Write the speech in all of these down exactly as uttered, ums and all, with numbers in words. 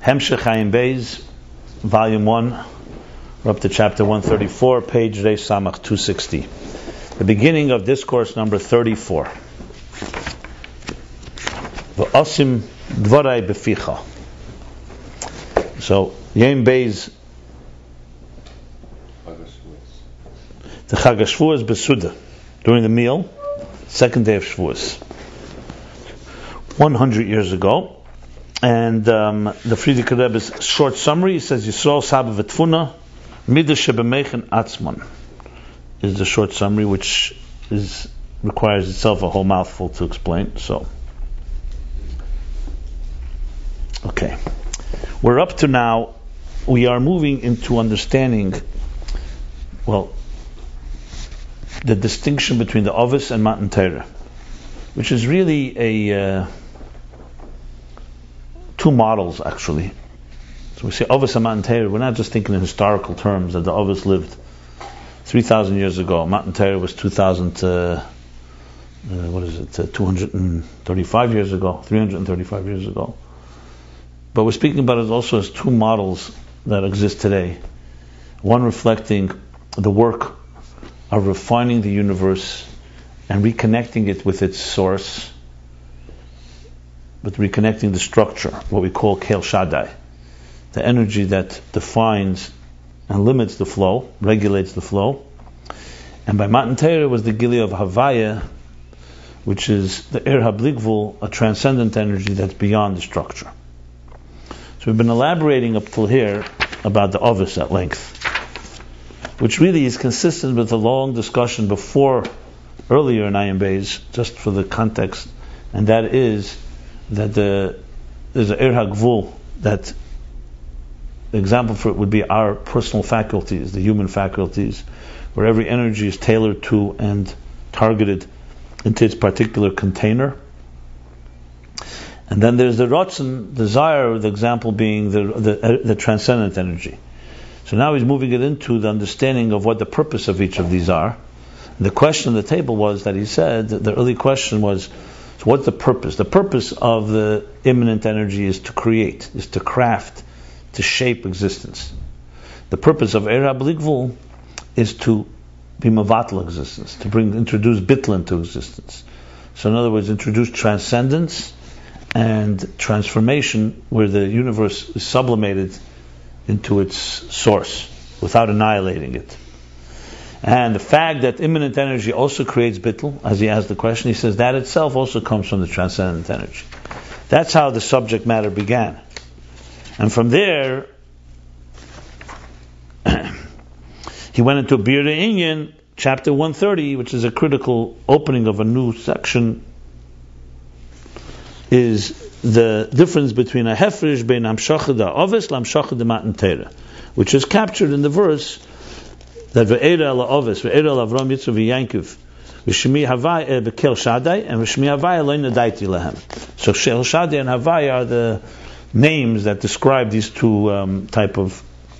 Hemshech Chaim Beis, Volume one, we're up to chapter one thirty-four, page Reish Samach two sixty. The beginning of discourse number thirty-four. V'osim dvarai beficha. So, Yom Beis, the Chag HaShavuos Besuda, during the meal, second day of Shavuos, one hundred years ago. And um, the Frierdiker Rebbe's short summary, he says, Yisrael Saba V'Tfuna, Midah Shebemechen Atzman, is the short summary, which is requires itself a whole mouthful to explain. So, okay. We're up to now, we are moving into understanding, well, the distinction between the Ovis and Matan Torah, which is really a... Uh, two models, actually. So we say Ovis and Matan Torah, we're not just thinking in historical terms that the Ovis lived three thousand years ago. Matan Torah was two thousand, uh, uh, what is it, uh, two hundred thirty-five years ago, three hundred thirty-five years ago. But we're speaking about it also as two models that exist today. One reflecting the work of refining the universe and reconnecting it with its source, but reconnecting the structure, what we call Kel Shaddai, the energy that defines and limits the flow, regulates the flow. And by Matan Torah was the Gili of Havaya, which is the Er HaBligvul, a transcendent energy that's beyond the structure. So we've been elaborating up till here about the Ovis at length, which really is consistent with a long discussion before, earlier in Ayin Beis, just for the context, and that is that the, there's an Er HaGvul, that the example for it would be our personal faculties, the human faculties, where every energy is tailored to and targeted into its particular container. And then there's the Ratzon, desire, the example being the, the, the transcendent energy. So now he's moving it into the understanding of what the purpose of each of these are. And the question on the table was that he said, the early question was, so what's the purpose? The purpose of the immanent energy is to create, is to craft, to shape existence. The purpose of Er HaBligvul is to be Mavatal existence, to bring, introduce Bittul into existence. So in other words, introduce transcendence and transformation where the universe is sublimated into its source without annihilating it. And the fact that immanent energy also creates bittul, as he asked the question, he says that itself also comes from the transcendent energy. That's how the subject matter began. And from there, he went into Birei Inyan, chapter one thirty, which is a critical opening of a new section, is the difference between a hefresh bein hamshachah da Ovis l'hamshachah da Matan Torah, which is captured in the verse that ve'era la Ovis, ve'era la Avram Yitzchak v'Yankiv, v'shmi Havai bekel Shaddai, and v'shmi Havai lo nadaiti lahem. So Kel Shaddai and Havai are the names that describe these two um, type of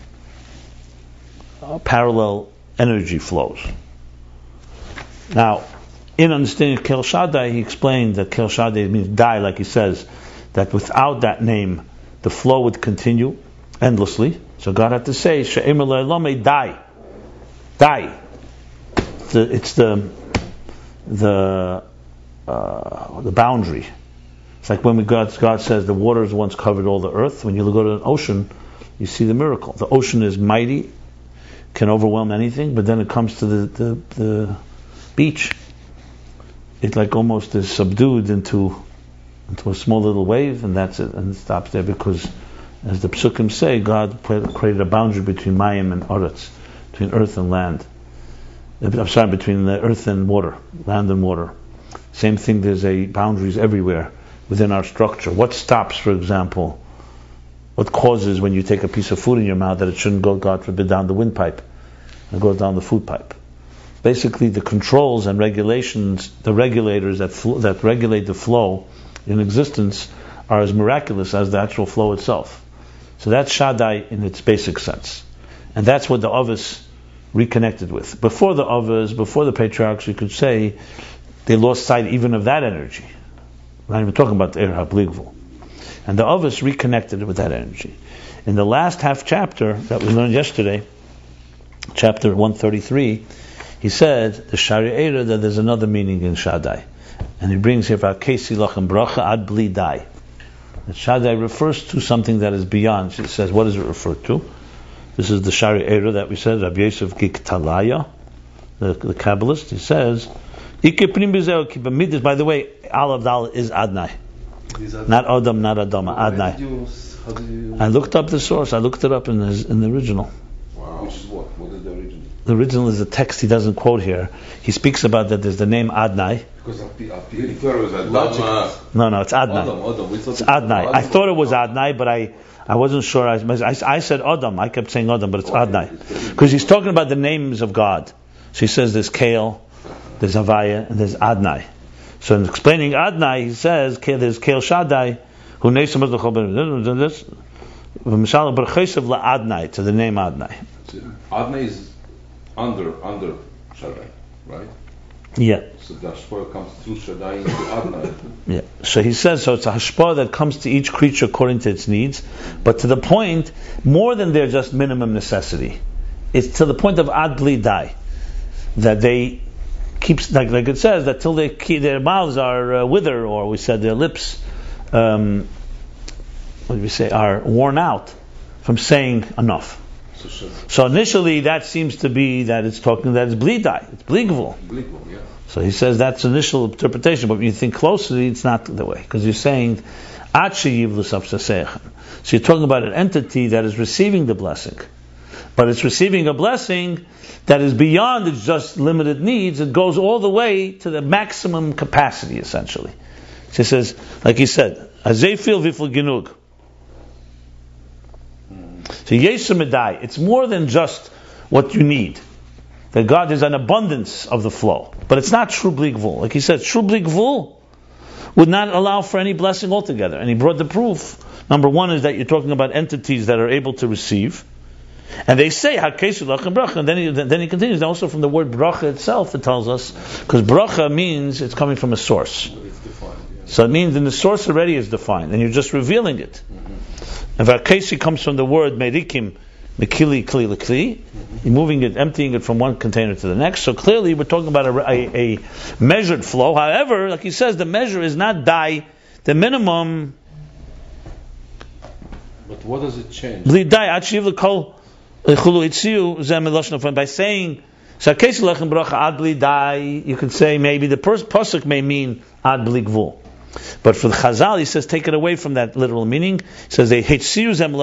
uh, parallel energy flows. Now, in understanding Kel Shaddai, he explained that Kel Shaddai means die, like he says, that without that name, the flow would continue endlessly. So God had to say, She'emer le'olamei die. Die. The, it's the the uh, the boundary. It's like when we God, God says the waters once covered all the earth. When you go to an ocean, you see the miracle. The ocean is mighty, can overwhelm anything, but then it comes to the, the, the beach. It like almost is subdued into into a small little wave, and that's it, and it stops there, because as the Psukim say, God created a boundary between Mayim and Aretz, between earth and land. I'm sorry, between the earth and water, land and water. Same thing, there's a boundaries everywhere within our structure. What stops, for example, what causes when you take a piece of food in your mouth that it shouldn't go, God forbid, down the windpipe and go down the food pipe? Basically, the controls and regulations, the regulators that fl- that regulate the flow in existence are as miraculous as the actual flow itself. So that's Shaddai in its basic sense. And that's what the Ovis reconnected with. Before the Ovis, before the patriarchs, you could say, they lost sight even of that energy. We're not even talking about the Er HaBligvul. And the Avos reconnected it with that energy. In the last half chapter that we learned yesterday, chapter one thirty-three, he said, the Shari'era, that there's another meaning in Shaddai. And he brings here, Kesi lachem bracha ad bli dai. That Shaddai refers to something that is beyond. He says, what does it refer to? This is the Shari'era that we said, Rabbi Yosef Giktalaya, the, the Kabbalist. He says, by the way, Al Abdal is Adnai. Not Adam, not Adama, Adnai. I looked up the source, I looked it up in the, in the original. Wow. Which is what? What is the original? The original is a text he doesn't quote here. He speaks about that there's the name Adnai. Because up here it was Adama. No, no, it's Adnai. Adam, Adam. It's Adnai. I thought it was Adnai, but I, I wasn't sure. I, I, I said Adam. I kept saying Adam, but it's Adnai. Because he's talking about the names of God. So he says there's Kael, there's Havaya, and there's Adnai. So in explaining Adnai, he says there's Kael Shaddai, who names this. Adnai, to the name Adnai. Adnai is under under Shaddai, right? Yeah. So the hashpah comes through Shaddai into Adnai. Yeah. So he says, so it's a hashpah that comes to each creature according to its needs, but to the point, more than their just minimum necessity. It's to the point of ad bli dai, that they keep, like, like it says, that till they keep, their mouths are uh, wither, or we said their lips, um, what did we say, are worn out from saying enough. So, sure. So initially that seems to be that it's talking that it's blidai, it's bligvul. Bligvul, yeah. So he says that's initial interpretation, but when you think closely, it's not the way, because you're saying achi yivlus afsasechem. So you're talking about an entity that is receiving the blessing, but it's receiving a blessing that is beyond its just limited needs. It goes all the way to the maximum capacity, essentially. So he says, like he said, azefil vifl genug. So Yesumidai, it's more than just what you need. That God is an abundance of the flow. But it's not true bligvul. Like he said, true bligvul would not allow for any blessing altogether. And he brought the proof. Number one is that you're talking about entities that are able to receive. And they say, HaKesu lachem bracha. And then he, then he continues, also from the word bracha itself, it tells us, because bracha means it's coming from a source. It's defined, yeah. So it means then the source already is defined, and you're just revealing it. Mm-hmm. And Vakesi comes from the word merikim, mekili kli lekli, you're moving it, emptying it from one container to the next. So clearly we're talking about a, a, a measured flow. However, like he says, the measure is not dai, the minimum. But what does it change? By saying, you can say maybe the first pasuk may mean ad bli gvul. But for the Chazal, he says, take it away from that literal meaning. He says, they hate It's not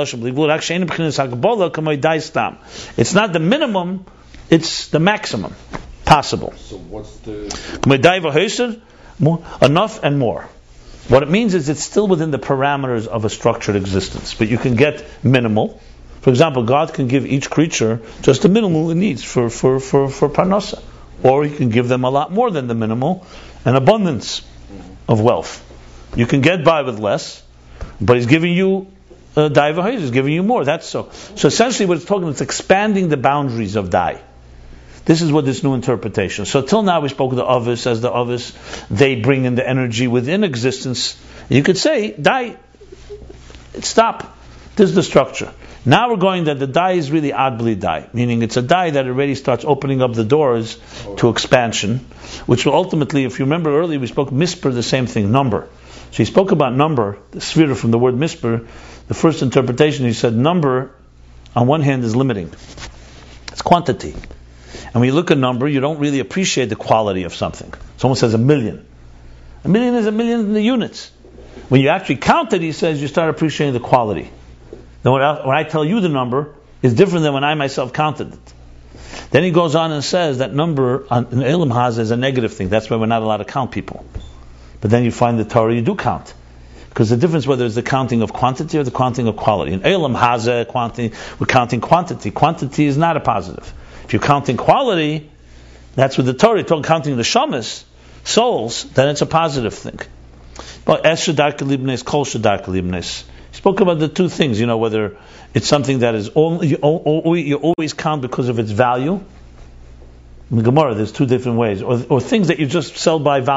the minimum, it's the maximum possible. So what's the... Enough and more. What it means is it's still within the parameters of a structured existence. But you can get minimal. For example, God can give each creature just the minimal it needs for, for, for, for parnasa. Or He can give them a lot more than the minimal, an abundance of wealth. You can get by with less, but He's giving you uh, dai, He's giving you more. That's so. So essentially, what it's talking about, it's expanding the boundaries of dai. This is what this new interpretation. So till now we spoke of the Avos as the Avos. They bring in the energy within existence. You could say dai. Stop. This is the structure. Now we're going that the dai is really ad bli dai, meaning it's a dai that already starts opening up the doors to expansion, which will ultimately, if you remember earlier, we spoke misper, the same thing, number. So he spoke about number, the sphere from the word misper. The first interpretation, he said number, on one hand, is limiting. It's quantity. And when you look at number, you don't really appreciate the quality of something. Someone says a million. A million is a million in the units. When you actually count it, he says, you start appreciating the quality. Then when I tell you the number, is different than when I myself counted it. Then he goes on and says that number in Elam Haz is a negative thing. That's why we're not allowed to count people. But then you find the Torah, you do count. Because the difference whether it's the counting of quantity or the counting of quality. In Elam Haz, quantity, we're counting quantity. Quantity is not a positive. If you're counting quality, that's with the Torah. You're talking, counting the shamas, souls, then it's a positive thing. But Es Shadar Kalibnes, Kol Shadar Kalibnes. He spoke about the two things, you know, whether it's something that is only you, you always count because of its value. In the Gemara, there's two different ways, or, or things that you just sell by volume.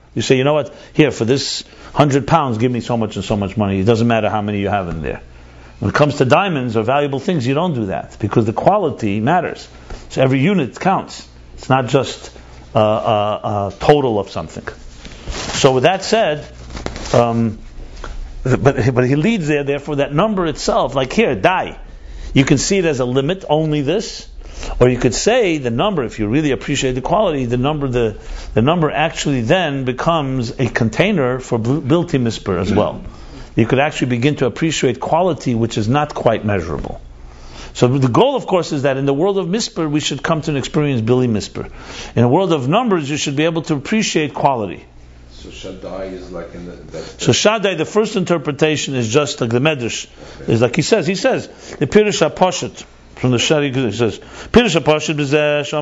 You say, you know what? Here, for this hundred pounds, give me so much and so much money. It doesn't matter how many you have in there. When it comes to diamonds or valuable things, you don't do that because the quality matters. So every unit counts. It's not just a uh, uh, uh, total of something. So with that said, um, but but he leads there. Therefore, that number itself, like here, die. You can see it as a limit, only this. Or you could say the number, if you really appreciate the quality, the number the the number actually then becomes a container for bilti misper as well. You could actually begin to appreciate quality which is not quite measurable. So the goal, of course, is that in the world of misper, we should come to an experience billy misper. In a world of numbers, you should be able to appreciate quality. So Shaddai is like in the... That, so Shaddai, the first interpretation is just like the Medrash. Okay. Is like he says, he says, the Pirush HaPoshet, from the Shari, he says, Pirush HaPoshet is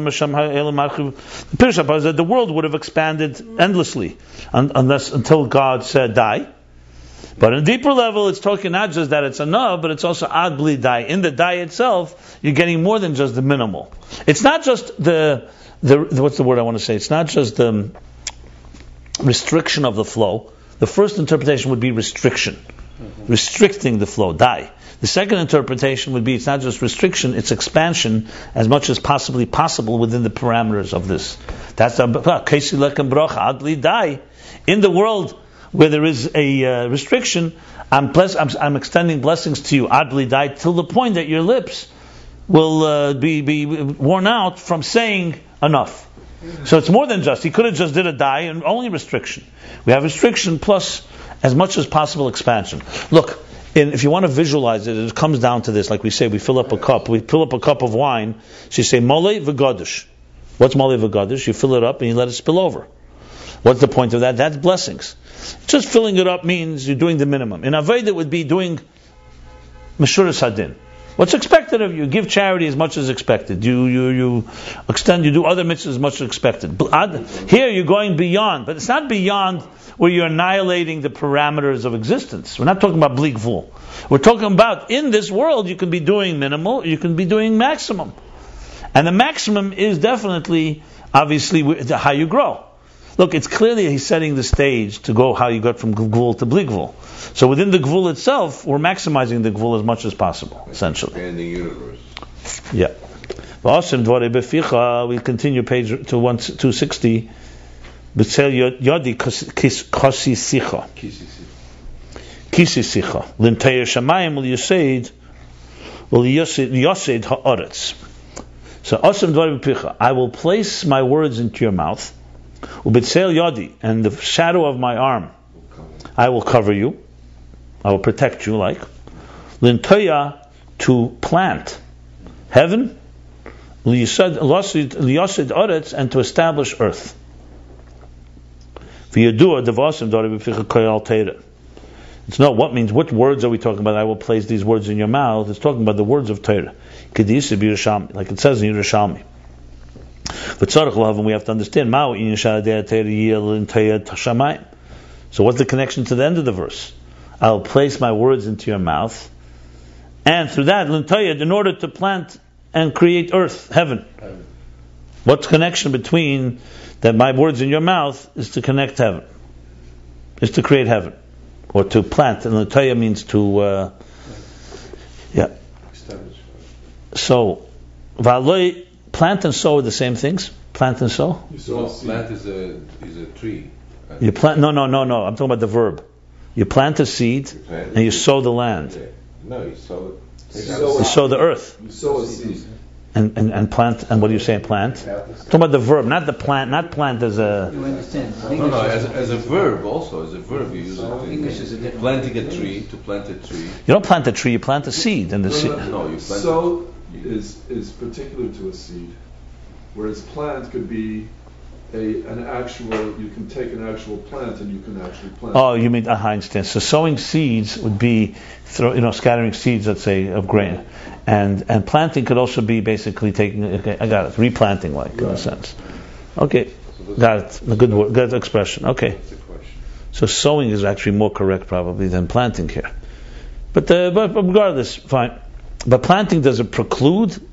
the Pirush HaPoshet that the world would have expanded endlessly un- unless until God said die. But on a deeper level, it's talking not just that it's enough, but it's also ad bli die. In the die itself, you're getting more than just the minimal. It's not just the, the what's the word I want to say? It's not just the restriction of the flow. The first interpretation would be restriction. Mm-hmm. Restricting the flow, die. The second interpretation would be it's not just restriction, it's expansion as much as possibly possible within the parameters of this. That's the Kesi Lekem Brocha ad bli die. In the world where there is a uh, restriction, I'm, bless, I'm, I'm extending blessings to you, ad bli die, till the point that your lips will uh, be, be worn out from saying enough. So it's more than just, he could have just did a die and only restriction. We have restriction plus as much as possible expansion. Look, in, if you want to visualize it, it comes down to this, like we say, we fill up a cup, we fill up a cup of wine, so you say, mole v'gadish. What's mole v'gadish? You fill it up and you let it spill over. What's the point of that? That's blessings. Just filling it up means you're doing the minimum. In Aved, it would be doing Meshuras Hadin. What's expected of you? Give charity as much as expected. You you you extend. You do other mitzvahs as much as expected. Here you're going beyond, but it's not beyond where you're annihilating the parameters of existence. We're not talking about bleak vul. We're talking about in this world you can be doing minimal, you can be doing maximum, and the maximum is definitely, obviously, how you grow. Look, it's clearly he's setting the stage to go how you got from gvul to bleak vul. So within the gvul itself, we're maximizing the gvul as much as possible, essentially. Expanding universe. Yeah. We continue page to two sixty. B'tzel yodi kosi sicha. Kisi sicha. L'nteir shamayim l'yoseid l'yoseid ha'aretz. So Osem dvari b'picha. I will place my words into your mouth. Ubitzel yodi, and the shadow of my arm, I will cover you. I will protect you, like Lintoya, to plant heaven, liyasid oretz, and to establish earth. V'yadua devasim dori b'ficha koyal teira. It's not what means. What words are we talking about? I will place these words in your mouth. It's talking about the words of Torah, kedisa b'Yerushalmi, like it says in Yerushalmi. But tzarich we have to understand. So what's the connection to the end of the verse? I'll place my words into your mouth, and through that, in order to plant and create earth, heaven. What's the connection between that my words in your mouth is to connect heaven, is to create heaven, or to plant? And l'taya means to, uh, yeah. So, v'aloi. Plant and sow are the same things. Plant and sow. So plant is a is a tree. You plant. No, no, no, no. I'm talking about the verb. You plant a seed you plant and you sow the land. No, you sow. You sow, you sow the earth. You sow a seed. And, and and plant. And what do you say? Plant. I'm talking about the verb, not the plant. Not plant as a. You understand? No, no. As, as a verb also. As a verb, you use it. English is a different. Planting a tree to plant a tree. You don't plant a tree. You plant a seed, and the seed. No, no, you plant. Sow is is particular to a seed, whereas plant could be a an actual. You can take an actual plant and you can actually plant. Oh, you mean I understand. So sowing seeds would be, throw, you know, scattering seeds, let's say, of grain, and and planting could also be basically taking. Okay, I got it. Replanting, like right. in a sense. Okay, so got it. A good word, good expression. Okay. So sowing is actually more correct probably than planting here, but uh, but regardless, fine. But planting, does it preclude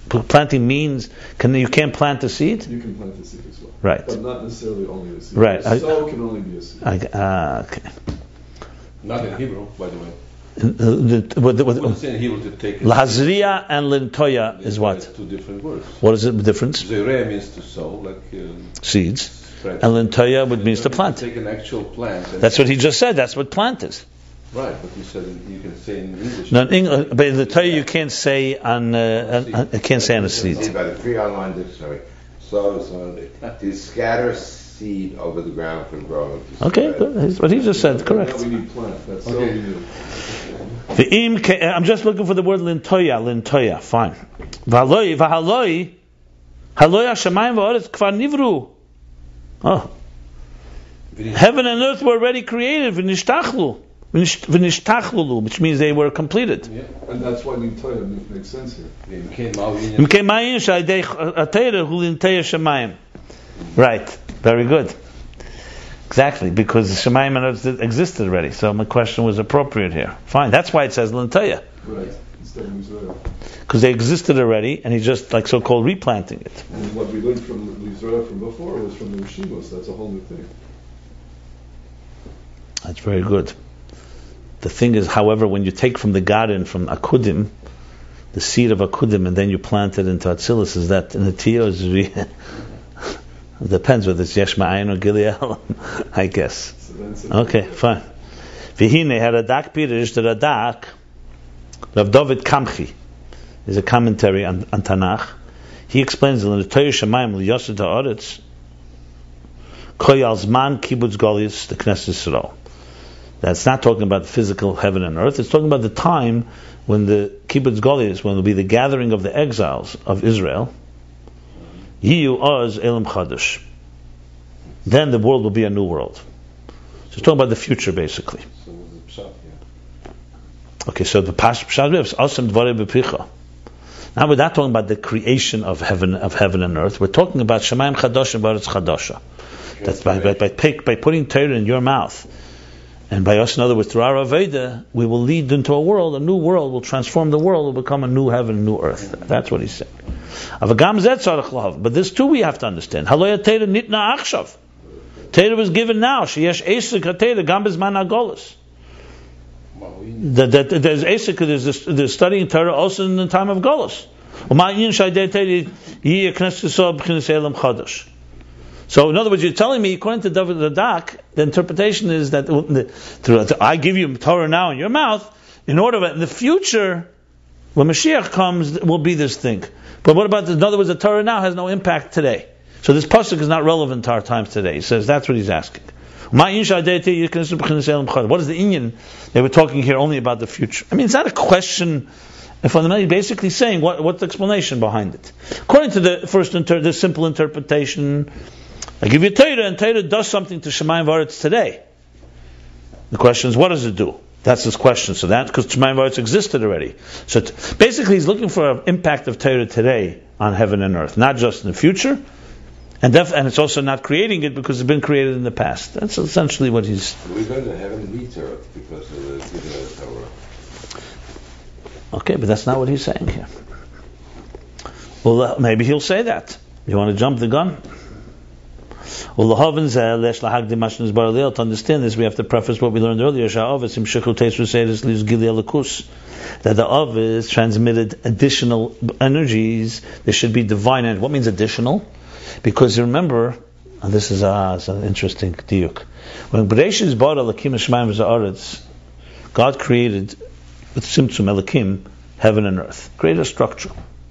Planting means can you can't plant a seed? You can plant a seed as well. Right. But not necessarily only a seed. Right. A sow can only be a seed. I, uh, okay. Not in Hebrew, by the way. Uh, the- what- what- What is in Hebrew to take? a Lahazriya and lintoya seed? is what? It's two different words. What is the difference? Zereh means to sow, like um, Seeds. spread. And lintoya would means to To plant. take an actual plant. and- That's what he just said. That's what plant is. Right, but you said in- you can say in English. No, in English, but in the Torah you can't say on, uh, on, on you can't say on a seed. By the free online dictionary. So, so to scatter seed over the ground from growing. to Okay, spread. good. That's what he just said. Right Correct. now we need plant. That's sow Okay. we need. The im ke- I'm just looking for the word lintoya. Lintoya. Fine. V'haloi v'haloi haloi hashamayim v'oretz kvar nivru. Oh, heaven and earth were already created. V'nishtachlu. V'nish- V'nishtachlulu, which means they were completed. Yeah. And that's why Nintoya makes sense here. Im kein Ma'avin- Im kein ma'in sh'alidei atayra hu lintoya shamayim. Right. Very good. Exactly, because the Shemayim and Earth existed already. So my question was appropriate here. Fine. That's why it says Lintaya. Right. Instead of Israel. Because they existed already, and he's just like so-called replanting it. And what we learned from Israel from before was from the Rishimos. That's a whole new thing. That's very good. The thing is, however, when you take from the garden, from Akudim, the seed of Akudim, and then you plant it into Atzilus, is that in the Tio is re- it depends whether it's Yesh Ma'ayin or Gileal, I guess. So then it's Okay, fine. Vihine had a Radak Pirish, the Radak, Rav David Kamchi, is a commentary on, on Tanakh. He explains in the Torah Shemayim L'Yosed Ha'aretz, Koyal Zman Kibbutz Goliath, the Knesset Yisrael. That's not talking about physical heaven and earth. It's talking about the time when the Kibbutz Goliath, when it will be the gathering of the exiles of Israel. Yiyu Oz Elam Chadash. Then the world will be a new world. So it's talking about the future, basically. So what's the pshat here? Okay, so the Pash Pshat is Asam Dvarei B'Picha. Now we're not talking about the creation of heaven of heaven and earth. We're talking about Shemayim Chadash and Baretz Chadasha. That's by by, by, pick, by putting Torah in your mouth. And by us, in other words, through our Aveda, we will lead into a world, a new world, will transform the world, will become a new heaven, a new earth. That's what he's saying. But this too we have to understand. Haloya Torah nitna achshav. Torah was given now. Sheyesh esek haTorah gam bezman hagolos. That that there's esek, there's this- there's studying Torah also in the time of Golos. So, in other words, you're telling me, according to David Radak, the interpretation is that the, through, I give you Torah now in your mouth, in order that in the future, when Mashiach comes, will be this thing. But what about, the, in other words, the Torah now has no impact today. So this pasuk is not relevant to our times today. He says that's what he's asking. What is the inyan? They were talking here only about the future. I mean, it's not a question. Fundamentally, basically saying what, what's the explanation behind it. According to the first, inter- the simple interpretation, I give you Torah, and Torah does something to Shemayim V'Aretz today. The question is, what does it do? That's his question. So that, because Shemayim V'Aretz existed already. So t- basically, he's looking for an impact of Torah today on heaven and earth, not just in the future, and def- and it's also not creating it because it's been created in the past. That's essentially what he's. We're going to heaven meet earth because of the giving of the Torah. Okay, but that's not what he's saying here. Well, uh, maybe he'll say that. You want to jump the gun? Well, to understand this, we have to preface what we learned earlier. That the Avis transmitted additional energies. There should be divine energy. What means additional? Because you remember, and this is uh, an interesting diuk. When Bereshis bara Elokim Shemayim v'Haaretz, God created with Tzimtzum Elokim heaven and earth. Create a structure.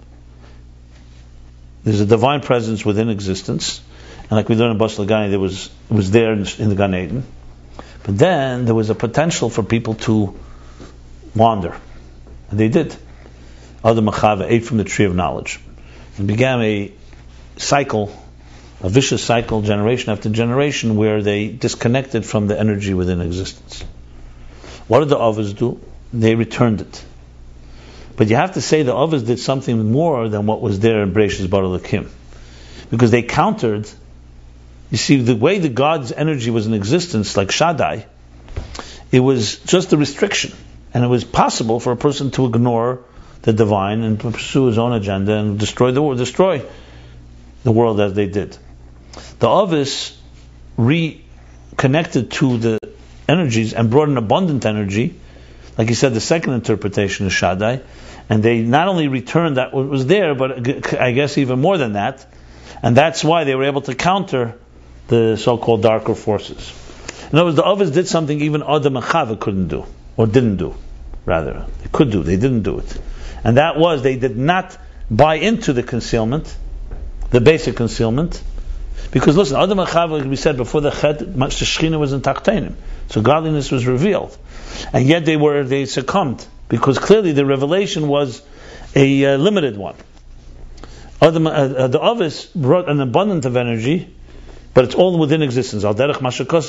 There's a divine presence within existence. And like we learned in Bas Lagani, there was it was there in, in the Gan Eden. But then there was a potential for people to wander. And they did. Adam and Chava ate from the tree of knowledge. And began a cycle, a vicious cycle, generation after generation, where they disconnected from the energy within existence. What did the Avos do? They returned it. But you have to say the Avos did something more than what was there in Bereshis bara Elokim. Because they countered. You see, the way the God's energy was in existence, like Shaddai, it was just a restriction. And it was possible for a person to ignore the divine and pursue his own agenda and destroy the world, destroy the world as they did. The Avis reconnected to the energies and brought an abundant energy. Like he said, the second interpretation is Shaddai, and they not only returned that what was there, but I guess even more than that, and that's why they were able to counter the so-called darker forces. In other words, the Avis did something even Adam and Chava couldn't do, or didn't do, rather. They could do, they didn't do it. And that was, they did not buy into the concealment, the basic concealment, because listen, Adam and Chava, like we said before the Chet, much the Shechina was in Tachtenim, so godliness was revealed. And yet they were, they succumbed, because clearly the revelation was a uh, limited one. Adam, uh, uh, the Avis brought an abundance of energy, but it's all within existence. He didn't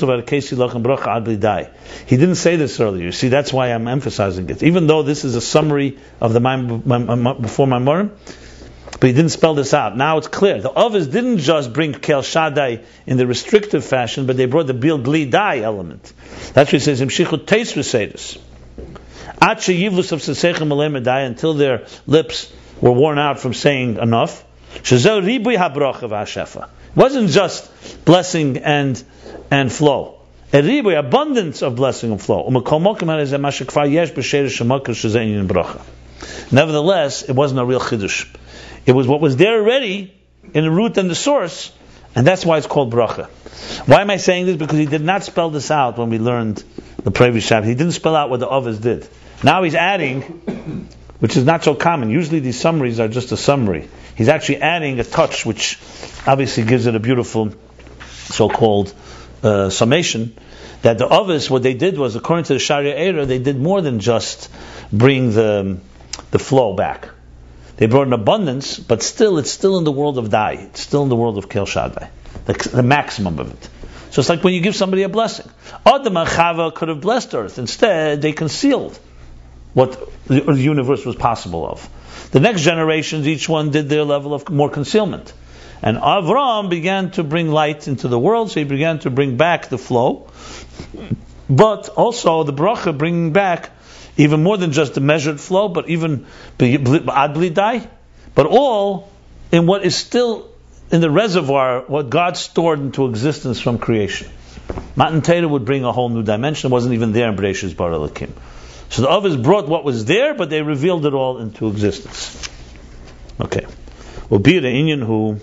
say this earlier. See, that's why I'm emphasizing it. Even though this is a summary of the Maim before Maimorim, but he didn't spell this out. Now it's clear. The Avis didn't just bring Kel Shaddai in the restrictive fashion, but they brought the Bil Bli Dai element. That's what he says, Imshichu Teis V'Seidus. At Sheyivlus of Sesechem Alei Medai, until their lips were worn out from saying enough. Shezeu Ribui HaBrocha V'Hashefa. It wasn't just blessing and and flow. A ribui, abundance of blessing and flow. Nevertheless, it wasn't a real chiddush. It was what was there already in the root and the source, and that's why it's called bracha. Why am I saying this? Because he did not spell this out when we learned the previous chapter. He didn't spell out what the Avis did. Now he's adding, which is not so common. Usually these summaries are just a summary. He's actually adding a touch, which obviously gives it a beautiful so-called uh, summation, that the Avis, what they did was, according to the Sharia era, they did more than just bring the the flow back. They brought an abundance, but still, it's still in the world of Dai. It's still in the world of Kel Shaddai. The, the maximum of it. So it's like when you give somebody a blessing. Adam and Chava could have blessed earth. Instead, they concealed what the, the universe was possible of. The next generations, each one did their level of more concealment. And Avram began to bring light into the world, so he began to bring back the flow. But also the bracha bringing back even more than just the measured flow, but even ad bli dai, but all in what is still in the reservoir, what God stored into existence from creation. Matan Torah would bring a whole new dimension. It wasn't even there in Bereshis Bara Elokim. So the others brought what was there, but they revealed it all into existence. Okay. Ubi the Inyan who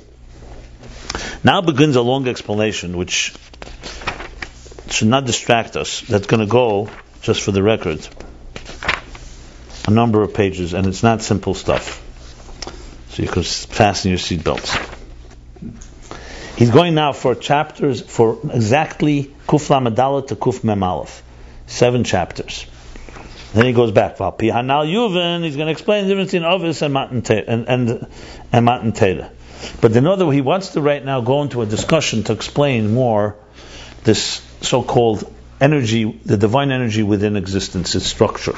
now begins a long explanation, which should not distract us. That's going to go, just for the record, a number of pages, and it's not simple stuff. So you can fasten your seatbelts. He's going now for chapters, for exactly Kuf Lamed Aleph to Kuf Mem Aleph. Seven chapters. Then he goes back. He's going to explain the difference between Avis and Matan Torah. And, and, and Matan Torah. But in other way, he wants to right now go into a discussion to explain more this so-called energy, the divine energy within existence, its structure.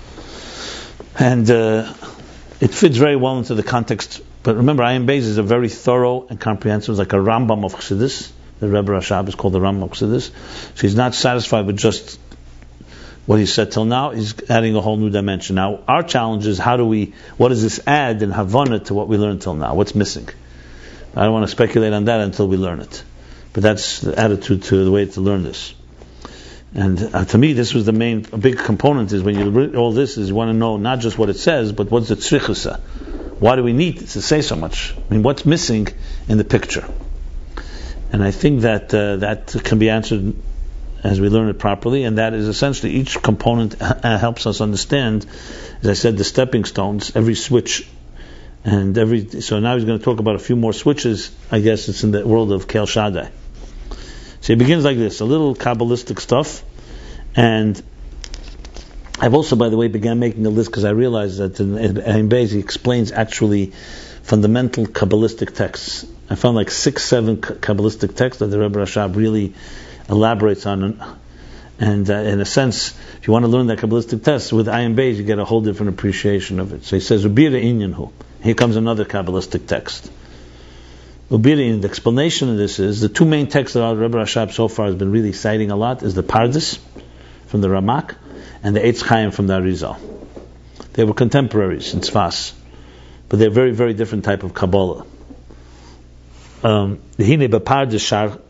And uh, it fits very well into the context. But remember, Ayin Beis is a very thorough and comprehensive, like a Rambam of Chassidus. The Rebbe Rashab is called the Rambam of Chassidus. So he's not satisfied with just what he said till now. He's adding a whole new dimension. Now, our challenge is, how do we, what does this add in Havana to what we learned till now? What's missing? I don't want to speculate on that until we learn it. But that's the attitude to the way to learn this. And uh, to me, this was the main, a big component is when you read all this, is you want to know not just what it says, but what's the tzrichusa. Why do we need to say so much? I mean, what's missing in the picture? And I think that uh, that can be answered as we learn it properly, and that is essentially each component helps us understand, as I said, the stepping stones, every switch, and every. So now he's going to talk about a few more switches. I guess it's in the world of Kel Shaddai. So he begins like this, a little Kabbalistic stuff, and I've also, by the way, began making a list because I realized that in Ayin Beis he explains actually fundamental Kabbalistic texts. I found like six, seven Kabbalistic texts that the Rebbe Rashab really elaborates on, and uh, in a sense, if you want to learn that Kabbalistic text with Ayin Beis, you get a whole different appreciation of it. So he says, "Ubira Inyanhu." Here comes another Kabbalistic text. Ubiri, the explanation of this is, the two main texts that our Rebbe Rashab so far has been really citing a lot is the Pardes from the Ramak and the Eitz Chaim from the Arizal. The They were contemporaries in Tzfas, but they're very, very different type of Kabbalah. Um, Hine bePardes Shar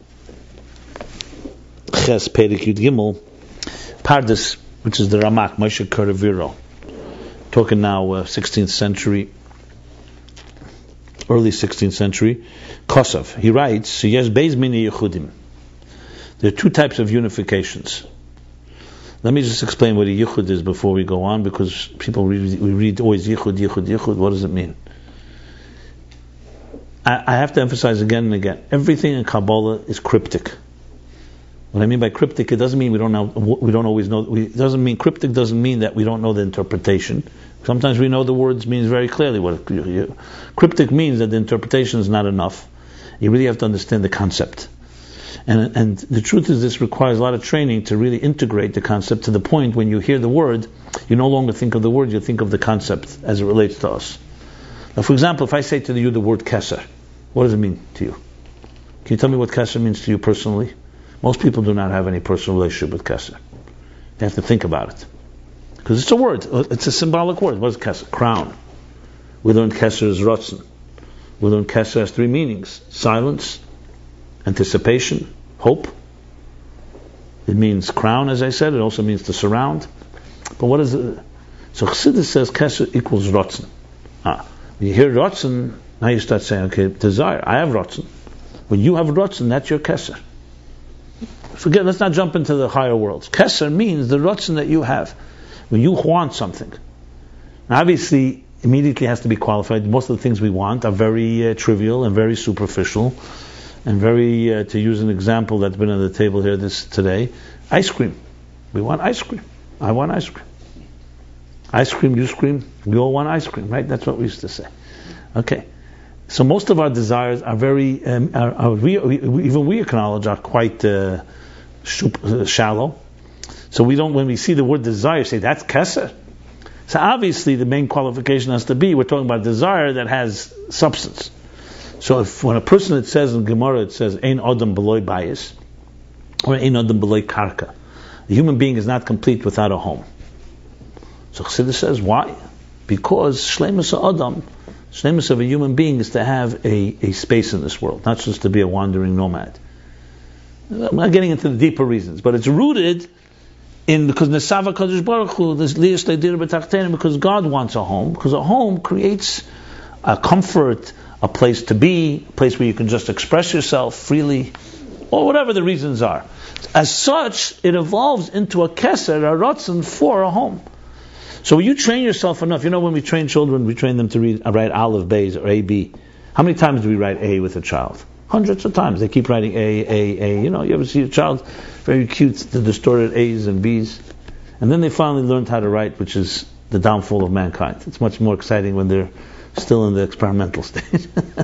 Ches Perek Yud Gimel, Pardes, which is the Ramak Moshe Karaviro, talking now uh, sixteenth century, early sixteenth century, Kosov. He writes, "Yes, Beis Mini Yechudim." There are two types of unifications. Let me just explain what a yichud is before we go on, because people read, we read always yichud, yichud, yichud. What does it mean? I, I have to emphasize again and again, everything in Kabbalah is cryptic. What I mean by cryptic, it doesn't mean we don't know, we don't always know. We, it doesn't mean cryptic doesn't mean that we don't know the interpretation. Sometimes we know the words means very clearly what it, cryptic means, that the interpretation is not enough. You really have to understand the concept. And, and the truth is, this requires a lot of training to really integrate the concept to the point when you hear the word, you no longer think of the word, you think of the concept as it relates to us. Now, for example, if I say to you the word keser, what does it mean to you? Can you tell me what keser means to you personally? Most people do not have any personal relationship with keser. They have to think about it. Because it's a word, it's a symbolic word. What is keser? Crown. We learned keser is rotzen. We learned keser has three meanings: silence, anticipation, hope. It means crown, as I said. It also means to surround. But what is it? So Chassidus says keser equals rotzen. Ah, when you hear rotzen, now you start saying, okay, desire. I have rotzen. When you have rotzen, that's your keser. Forget. Let's not jump into the higher worlds. Keser means the rotzen that you have when you want something. Now, obviously, immediately has to be qualified. Most of the things we want are very uh, trivial and very superficial. And very, uh, to use an example that's been on the table here this today, ice cream. We want ice cream. I want ice cream. Ice cream, you scream, we all want ice cream, right? That's what we used to say. Okay. So most of our desires are very, um, are, are we, we, even we acknowledge, are quite uh, shup, uh, shallow. So we don't, when we see the word desire, say, that's keser. So obviously the main qualification has to be, we're talking about desire that has substance. So if when a person, it says in Gemara, it says ein adam beloy bayis, or ein adam beloy karka, the human being is not complete without a home. So Chassidus says, why? Because shleimus adam, shleimus of a human being is to have a, a space in this world, not just to be a wandering nomad. I'm not getting into the deeper reasons, but it's rooted in, because Nesava Kadosh Baruch Hu, this liyas leidir b'tachtenim, because God wants a home, because a home creates a comfort, a place to be, a place where you can just express yourself freely, or whatever the reasons are. As such, it evolves into a keser, a rotzen, for a home. So when you train yourself enough, you know when we train children, we train them to read, uh, write aleph, beis, or A, B. How many times do we write A with a child? Hundreds of times. They keep writing A, A, A. You know, you ever see a child, very cute, the distorted A's and B's. And then they finally learned how to write, which is the downfall of mankind. It's much more exciting when they're still in the experimental stage.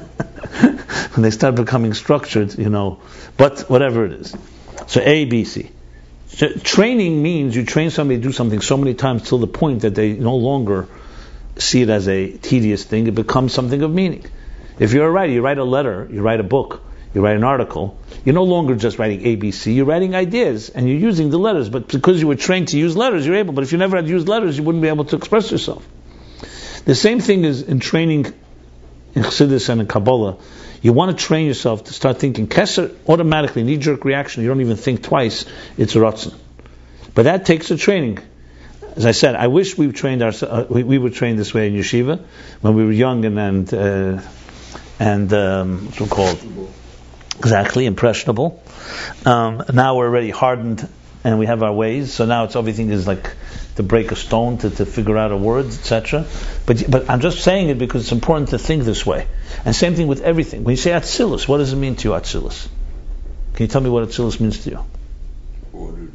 When they start becoming structured, you know, but whatever it is. So A, B, C. So training means you train somebody to do something so many times till the point that they no longer see it as a tedious thing. It becomes something of meaning. If you're a writer, you write a letter, you write a book, you write an article, you're no longer just writing A, B, C, you're writing ideas, and you're using the letters, but because you were trained to use letters, you're able, but if you never had used letters, you wouldn't be able to express yourself. The same thing is in training in Chassidus and in Kabbalah. You want to train yourself to start thinking keser, automatically, knee-jerk reaction, you don't even think twice, it's a rotzen. But that takes a training. As I said, I wish we trained our, uh, we, we were trained this way in yeshiva when we were young and and, uh, and um, what's it called? Exactly, impressionable. Um, now we're already hardened and we have our ways, so now it's everything is like to break a stone, to, to figure out a word, et cetera. But but I'm just saying it because it's important to think this way. And same thing with everything. When you say Atzilus, what does it mean to you, Atzilus? Can you tell me what Atzilus means to you? Ordered.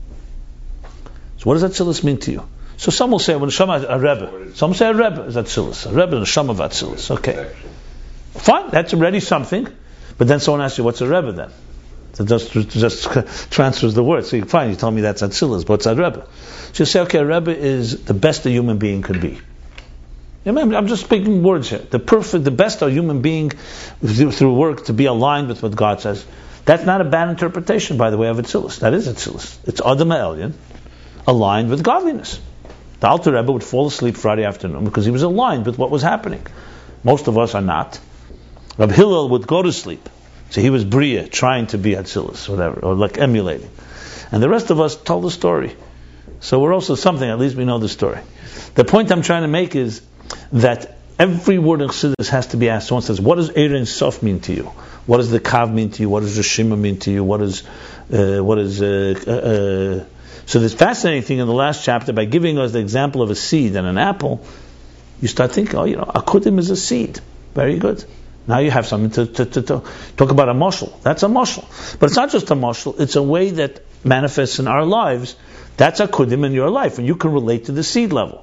So what does Atzilus mean to you? So some will say, when Neshama a Rebbe. Some say a Rebbe is Atzilus. A Rebbe is a Neshama of Atzilus. Okay. Fine, that's already something. But then someone asks you, what's a Rebbe then? So just, just transfers the word. So you fine, you tell me that's Atzilus, but what's a Rebbe? So you say, okay, a Rebbe is the best a human being could be. I'm just speaking words here. The perfect, the best a human being through work to be aligned with what God says. That's not a bad interpretation, by the way, of Atzilus. That is Atzilus. It's Adam Elyon, aligned with godliness. The Alter Rebbe would fall asleep Friday afternoon because he was aligned with what was happening. Most of us are not. Rab Hillel would go to sleep. So he was Bria, trying to be Atzilus, whatever, or like emulating. And the rest of us told the story. So we're also something, at least we know the story. The point I'm trying to make is that every word in Chassidus has to be asked. Someone says, what does Erein Sof mean to you? What does the Kav mean to you? What does the Shema mean to you? What is, uh, what is, uh, uh, uh, so this fascinating thing in the last chapter, by giving us the example of a seed and an apple, you start thinking, oh, you know, Akudim is a seed. Very good. Now you have something to, to, to, to talk about a mashal. That's a mashal. But it's not just a mashal, it's a way that manifests in our lives. That's Akudim in your life, and you can relate to the seed level.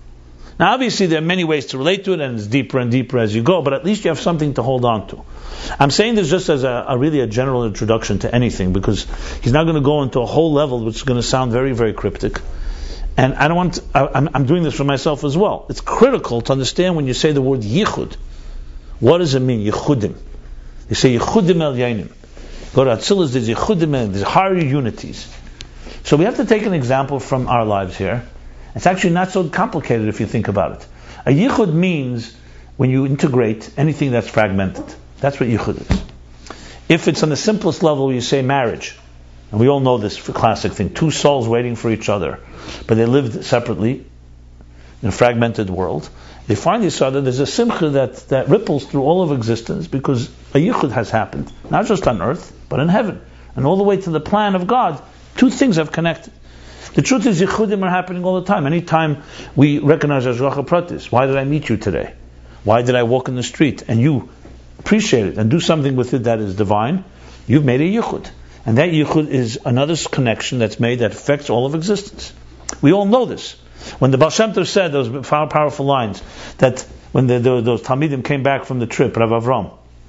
Now obviously there are many ways to relate to it, and it's deeper and deeper as you go, but at least you have something to hold on to. I'm saying this just as a, a really a general introduction to anything, because he's not going to go into a whole level which is going to sound very, very cryptic. And I don't want to, I, I'm, I'm doing this for myself as well. It's critical to understand when you say the word yichud. What does it mean, yichudim? You say yichudim el yainim. Go to Atzilus, there's yichudim, there's higher unities. So we have to take an example from our lives here. It's actually not so complicated if you think about it. A yichud means when you integrate anything that's fragmented. That's what yichud is. If it's on the simplest level, you say marriage. And we all know this classic thing. Two souls waiting for each other. But they lived separately in a fragmented world. They find each other. There's a simcha that, that ripples through all of existence because a yichud has happened. Not just on earth, but in heaven. And all the way to the plan of God, two things have connected. The truth is, yichudim are happening all the time. Anytime we recognize Hashgacha Pratis, why did I meet you today? Why did I walk in the street? And you appreciate it and do something with it that is divine, you've made a yichud. And that yichud is another connection that's made that affects all of existence. We all know this. When the Baal Shem Tov said those powerful lines, that when the, the, those Talmidim came back from the trip, Rav Avram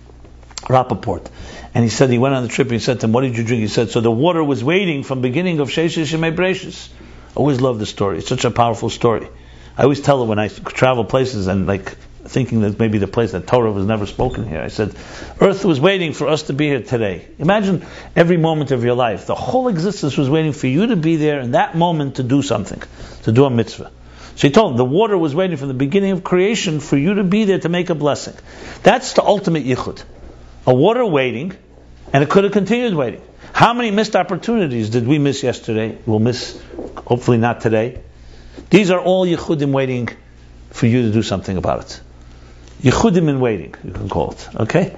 Rappaport, and he said he went on the trip and he said to him, what did you drink? He said, so the water was waiting from beginning of Sheshes Shemei Breishis. I always love the story. It's such a powerful story. I always tell it when I travel places and like thinking that maybe the place that Torah was never spoken here. I said, Earth was waiting for us to be here today. Imagine every moment of your life. The whole existence was waiting for you to be there in that moment to do something, to do a mitzvah. So he told him, the water was waiting from the beginning of creation for you to be there to make a blessing. That's the ultimate yichud. A water waiting, and it could have continued waiting. How many missed opportunities did we miss yesterday? We'll miss, hopefully not today. These are all yichudim waiting for you to do something about it. Yichudim in waiting, you can call it. Okay?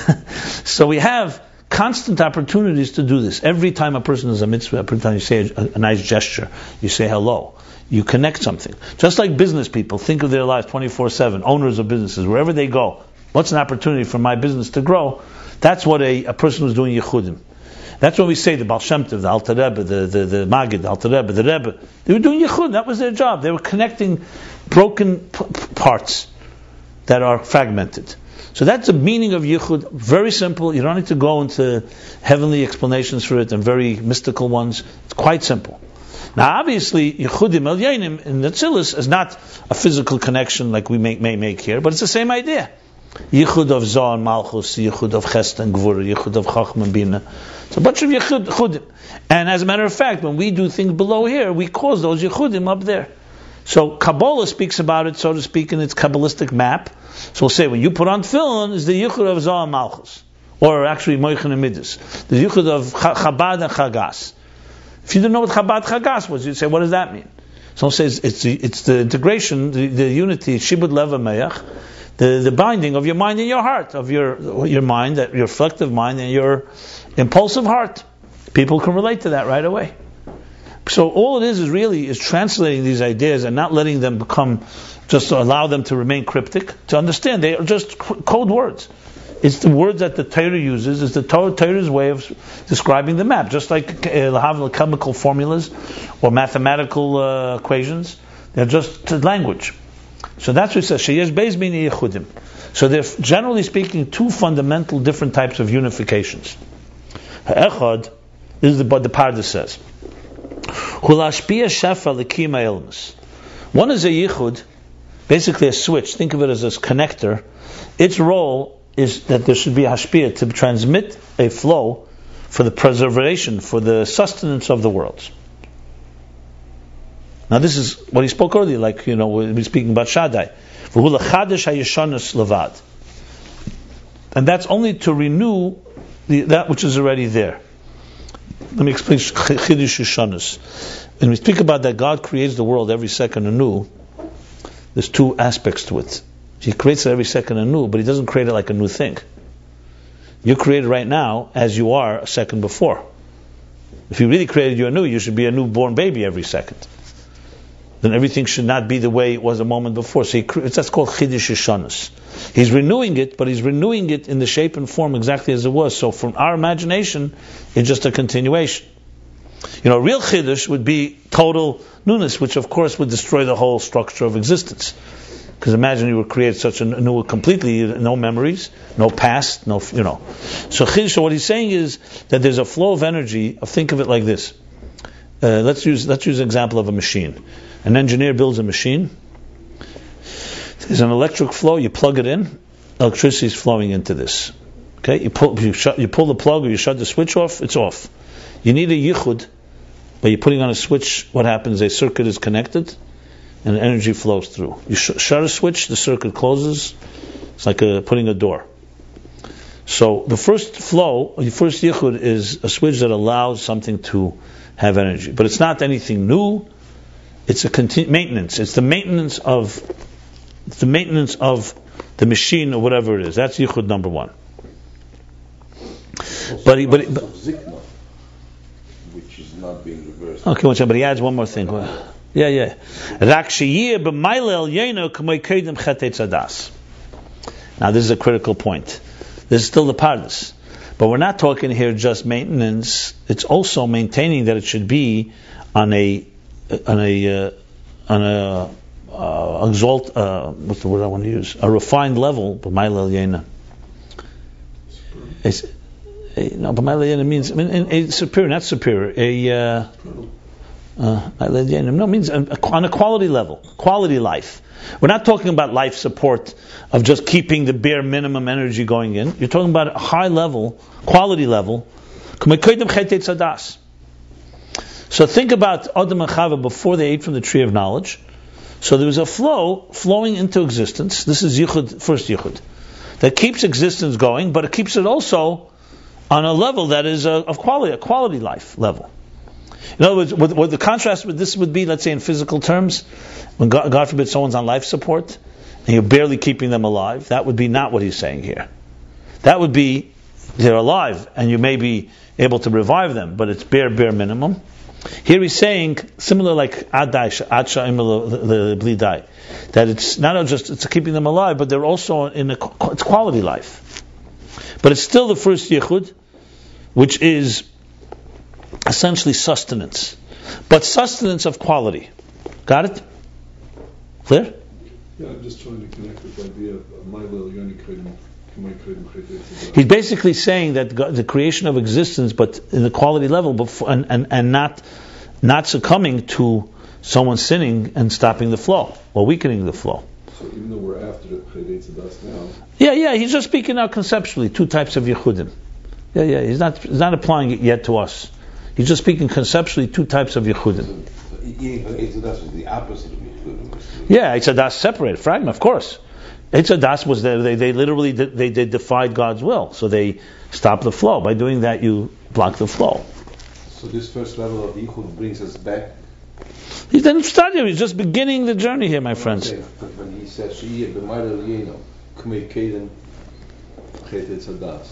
So we have constant opportunities to do this. Every time a person is a mitzvah, every time you say a, a nice gesture, you say hello, you connect something. Just like business people, think of their lives twenty-four seven, owners of businesses, wherever they go. What's an opportunity for my business to grow? That's what a, a person who's doing yichudim. That's what we say, the Baal Shem Tov, the Alter Rebbe, the, the, the Magid, the Alter Rebbe, the Rebbe. They were doing yichud, that was their job. They were connecting broken p- p- parts that are fragmented. So that's the meaning of yichud. Very simple. You don't need to go into heavenly explanations for it and very mystical ones. It's quite simple. Now obviously, yichudim el yainim in the Atzilus is not a physical connection like we may, may make here, but it's the same idea. Yichud of Zohar and Malchus, Yichud of Chesed and Gvura, Yichud of Chacham and Bina. It's a bunch of Yichudim. And as a matter of fact, when we do things below here, we cause those Yichudim up there. So Kabbalah speaks about it, so to speak, in its Kabbalistic map. So we'll say, when you put on tefillin, is the Yichud of Zohar and Malchus. Or actually, Moichin and Midas. The Yichud of Chabad and Chagas. If you don't know what Chabad Chagas was, you'd say, what does that mean? So it says, it's the, it's the integration, the, the unity, Shibud Lev HaMeach, The, the binding of your mind and your heart, of your your mind, that your reflective mind and your impulsive heart. People can relate to that right away. So all it is is really is translating these ideas and not letting them become, just to allow them to remain cryptic. To understand, they are just code words. It's the words that the Torah uses. It's the Torah's way of describing the map. Just like uh, chemical formulas or mathematical uh, equations, they're just language. So that's what it says. Sheyesh beis b'nei yichudim. So they're, generally speaking, two fundamental different types of unifications. Ha'echad, this is the, what the Pardes says. Hulashpia shefa l'kima ilmus. One is a yichud, basically a switch. Think of it as a connector. Its role is that there should be a hashpia to transmit a flow for the preservation, for the sustenance of the worlds. Now this is what he spoke earlier, like, you know, we're speaking about Shaddai. And that's only to renew the, that which is already there. Let me explain Chidush Yeshanos. When we speak about that God creates the world every second anew, there's two aspects to it. He creates it every second anew, but He doesn't create it like a new thing. You're created right now as you are a second before. If He really created you anew, you should be a newborn baby every second. Then everything should not be the way it was a moment before. So he, that's called Chidush Yeshanos. He's renewing it, but He's renewing it in the shape and form exactly as it was. So from our imagination, it's just a continuation. You know, real Chidush would be total newness, which of course would destroy the whole structure of existence. Because imagine you would create such a new, completely no memories, no past, no, you know. So Chidush, so what he's saying is that there's a flow of energy. Think of it like this. Uh, let's use let's use an example of a machine. An engineer builds a machine. There's an electric flow. You plug it in. Electricity is flowing into this. Okay, you pull you, shut, you pull the plug or you shut the switch off. It's off. You need a yichud. By you putting on a switch, what happens? A circuit is connected, and energy flows through. You sh- shut a switch, the circuit closes. It's like a, putting a door. So the first flow, the first yichud, is a switch that allows something to have energy, but it's not anything new. It's a continu- maintenance. It's the maintenance of it's the maintenance of the machine or whatever it is. That's yichud number one. Also But he, but, he, of but Zikna, which is not being reversed. okay, one second. But he adds one more thing. Yeah, yeah. Rak sheyeh b'maylel yeno k'may kedem chetei tzadas. Now this is a critical point. This is still the pardes. But we're not talking here just maintenance. It's also maintaining that it should be on a on a uh, on a uh, exalt. Uh, what's the word I want to use? A refined level. B'maylel yena. It's a, no, b'maylel yena means I mean, a superior, not superior. A uh, uh, no means a, a, on a quality level, quality life. We're not talking about life support of just keeping the bare minimum energy going in. You're talking about a high level, quality level. So think about Adam and Chava before they ate from the tree of knowledge. So there was a flow flowing into existence. This is Yichud, first Yichud, that keeps existence going, but it keeps it also on a level that is a, of quality, a quality life level. In other words, what, what the contrast with this would be, let's say in physical terms, when God, God forbid someone's on life support and you're barely keeping them alive, that would be not what he's saying here. That would be they're alive and you may be able to revive them, but it's bare, bare minimum. Here he's saying, similar like Adai, Adsha the Blidai, that it's not just it's keeping them alive, but they're also in a it's quality life. But it's still the first Yichud, which is essentially sustenance, but sustenance of quality. Got it? Clear? Yeah, I'm just trying to connect with the idea of my little yoni creating. He's basically saying that God, the creation of existence, but in the quality level, before, and, and, and not not succumbing to someone sinning and stopping the flow or weakening the flow. So even though we're after the Chedei Tzadas now, yeah, yeah, he's just speaking out conceptually. Two types of yichudim. Yeah, yeah, he's not he's not applying it yet to us. He's just speaking conceptually. Two types of yichudim. So eating Eitzadas was the opposite of Yichudim. Yeah, Eitzadas separated, fragment, of course. Eitzadas was the, they they literally did, they they defied God's will, so they stopped the flow. By doing that, you block the flow. So this first level of Yichud brings us back. He didn't start here. He's just beginning the journey here, my friends. When he says, "Sheyeh b'maylel yeno k'mei kedem chetei tzadas."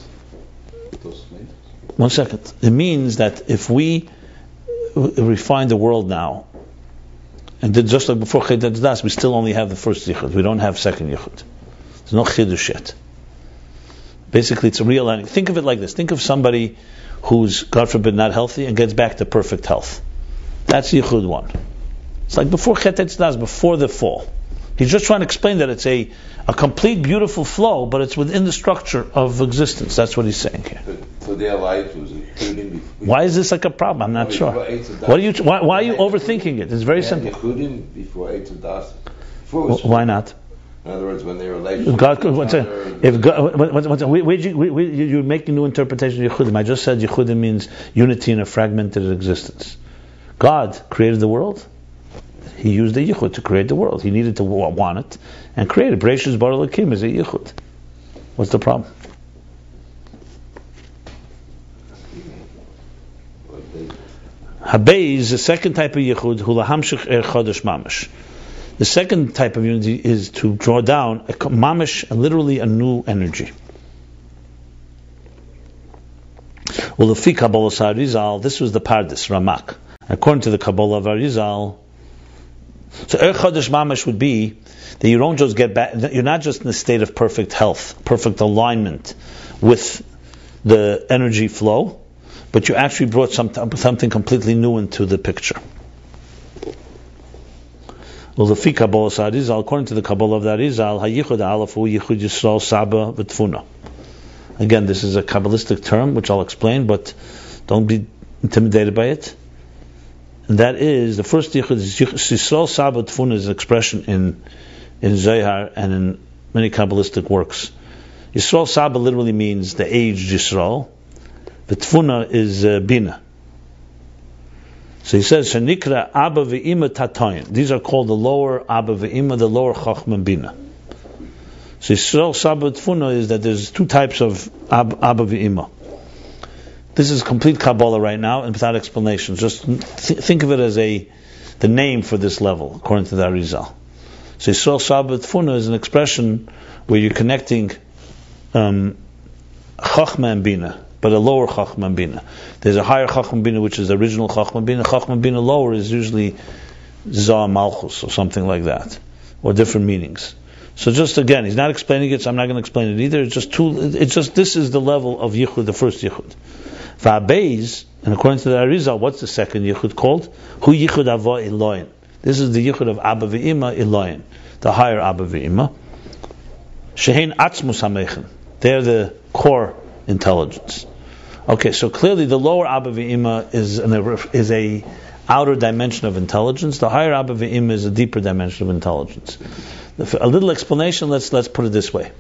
One second. It means that if we refine the world now, and did just like before Chetei Tzadas, we still only have the first yichud. We don't have second yichud. There's no chidush yet. Basically, it's a real ending. Think of it like this. Think of somebody who's, God forbid, not healthy and gets back to perfect health. That's yichud one. It's like before Chetei Tzadas, before the fall. He's just trying to explain that it's a, a complete, beautiful flow, but it's within the structure of existence. That's what he's saying here. So their life was including before. Why is this like a problem? I'm not sure. What are you? Why, why are you overthinking it? It's very simple. Before Eitzadas. Why not? In other words, when they were related. God, what's a, if God, what, what, where, where you, where, you're making new interpretation of Yechudim. I just said Yechudim means unity in a fragmented existence. God created the world. He used the yichud to create the world. He needed to want it and create it. Bereshis bara Elokim is a yichud. What's the problem? Habei is the second type of yichud, hula hamshich er chodesh mamash. The second type of unity is to draw down a mamash, literally a new energy. Ulefi Kabbalah Arizal, this was the Pardes Ramak. According to the Kabbalah of Arizal, so er chodesh mamash would be that you don't just get back. You're not just in a state of perfect health, perfect alignment with the energy flow, but you actually brought some, something completely new into the picture. Well, the fi Kabbalah Arizal, according to the Kabbalah of the Arizal, hayichud alafu yichud Yisrael saba v'tfuna. Again, this is a Kabbalistic term, which I'll explain, but don't be intimidated by it. And that is, the first yichud is Yisrael saba v'tfuna is an expression in in Zohar and in many Kabbalistic works. Yisrael saba literally means the aged Yisrael. The tfuna is uh, bina. So he says, "Shanikra Abba ve'ima tatoyin." These are called the lower Abba ve'ima, the lower Chachma and Bina. So Yisrael Saba tfuna is that there's two types of Ab, Abba ve'ima. This is complete Kabbalah right now, and without explanations. Just th- think of it as a the name for this level, according to the Arizal. So Yisrael Saba tfuna is an expression where you're connecting um, Chachma and Bina, but a lower Chachma Bina. There's a higher Chachma Bina, which is the original Chachma Bina. Chachma Bina lower is usually Zah Malchus or something like that, or different meanings. So just again, he's not explaining it, so I'm not going to explain it either. It's just two. It's just this is the level of Yichud, the first Yichud. Va'beis, and according to the Arizal, what's the second Yichud called? Hu Yichud Ava Eloyin. This is the Yichud of Abba Ve'ima Eloyin, the higher Abba Ve'ima. Shehein Atzmus Hamechen. They're the core intelligence. Okay, so clearly the lower Abba Ve'ima is an, is a outer dimension of intelligence. The higher Abba Ve'ima is a deeper dimension of intelligence. A little explanation. Let's let's put it this way.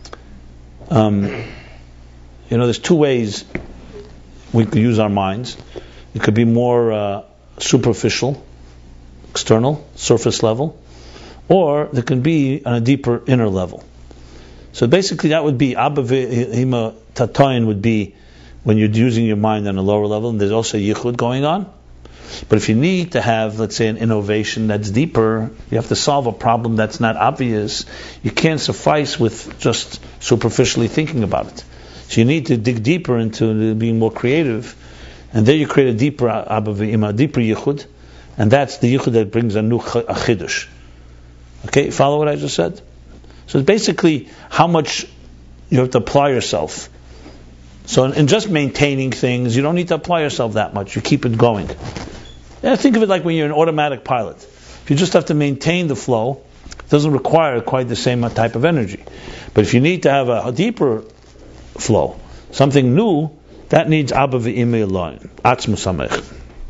Um, you know, there's two ways we could use our minds. It could be more uh, superficial, external, surface level, or there can be on a deeper inner level. So basically, that would be Abba Ve'ima Tatoyin would be when you're using your mind on a lower level, and there's also yichud going on. But if you need to have, let's say, an innovation that's deeper, you have to solve a problem that's not obvious. You can't suffice with just superficially thinking about it. So you need to dig deeper into being more creative, and there you create a deeper Abba Ve'ima, a deeper yichud, and that's the yichud that brings a new a chidush. Okay, follow what I just said? So it's basically how much you have to apply yourself. So in, in just maintaining things, you don't need to apply yourself that much. You keep it going. Yeah, think of it like when you're an automatic pilot. If you just have to maintain the flow, it doesn't require quite the same type of energy. But if you need to have a, a deeper flow, something new, that needs Abba Ve'ima Eloyin, Atzmus Hamech.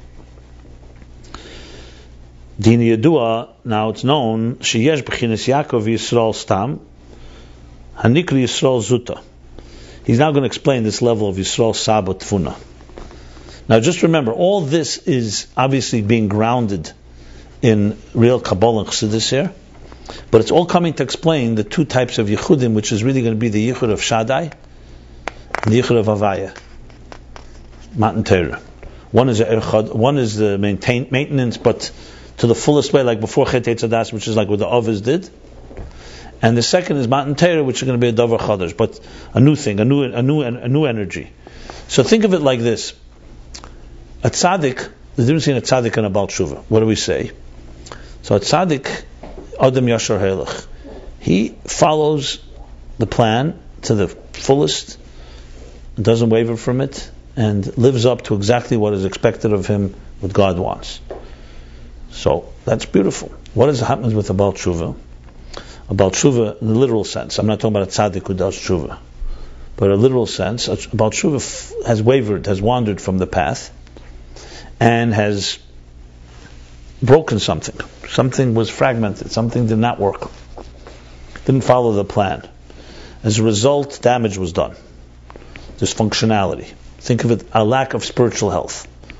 Dini Yadua, now it's known, Sheyesh B'chinas Yaakov Yisrael Stam, Hanikri Yisrael Zuta. He's now going to explain this level of Yisrael Saba Tfuna. Now just remember, all this is obviously being grounded in real Kabbalah and Chassidus here, but it's all coming to explain the two types of Yichudim, which is really going to be the Yichud of Shaddai and the Yichud of Havaya, Matan Torah. One is a, one is the maintain, maintenance, but to the fullest way, like before Chet Eitzadas, which is like what the Avos did. And the second is Matan Torah, which is going to be a Davar Chadash, but a new thing, a new, a new, a new energy. So think of it like this: a tzaddik, the difference between a tzaddik and a Baal Tshuva. What do we say? So a tzaddik, Adam Yashar Helach, he follows the plan to the fullest, doesn't waver from it, and lives up to exactly what is expected of him, what God wants. So that's beautiful. What is happens with a Baal Tshuva? A Baal Tshuva in the literal sense. I'm not talking about a tzaddik who does tshuva, but in a literal sense, a Baal Tshuva f- has wavered, has wandered from the path, and has broken something. Something was fragmented. Something did not work. Didn't follow the plan. As a result, damage was done. Dysfunctionality. Think of it, a lack of spiritual health.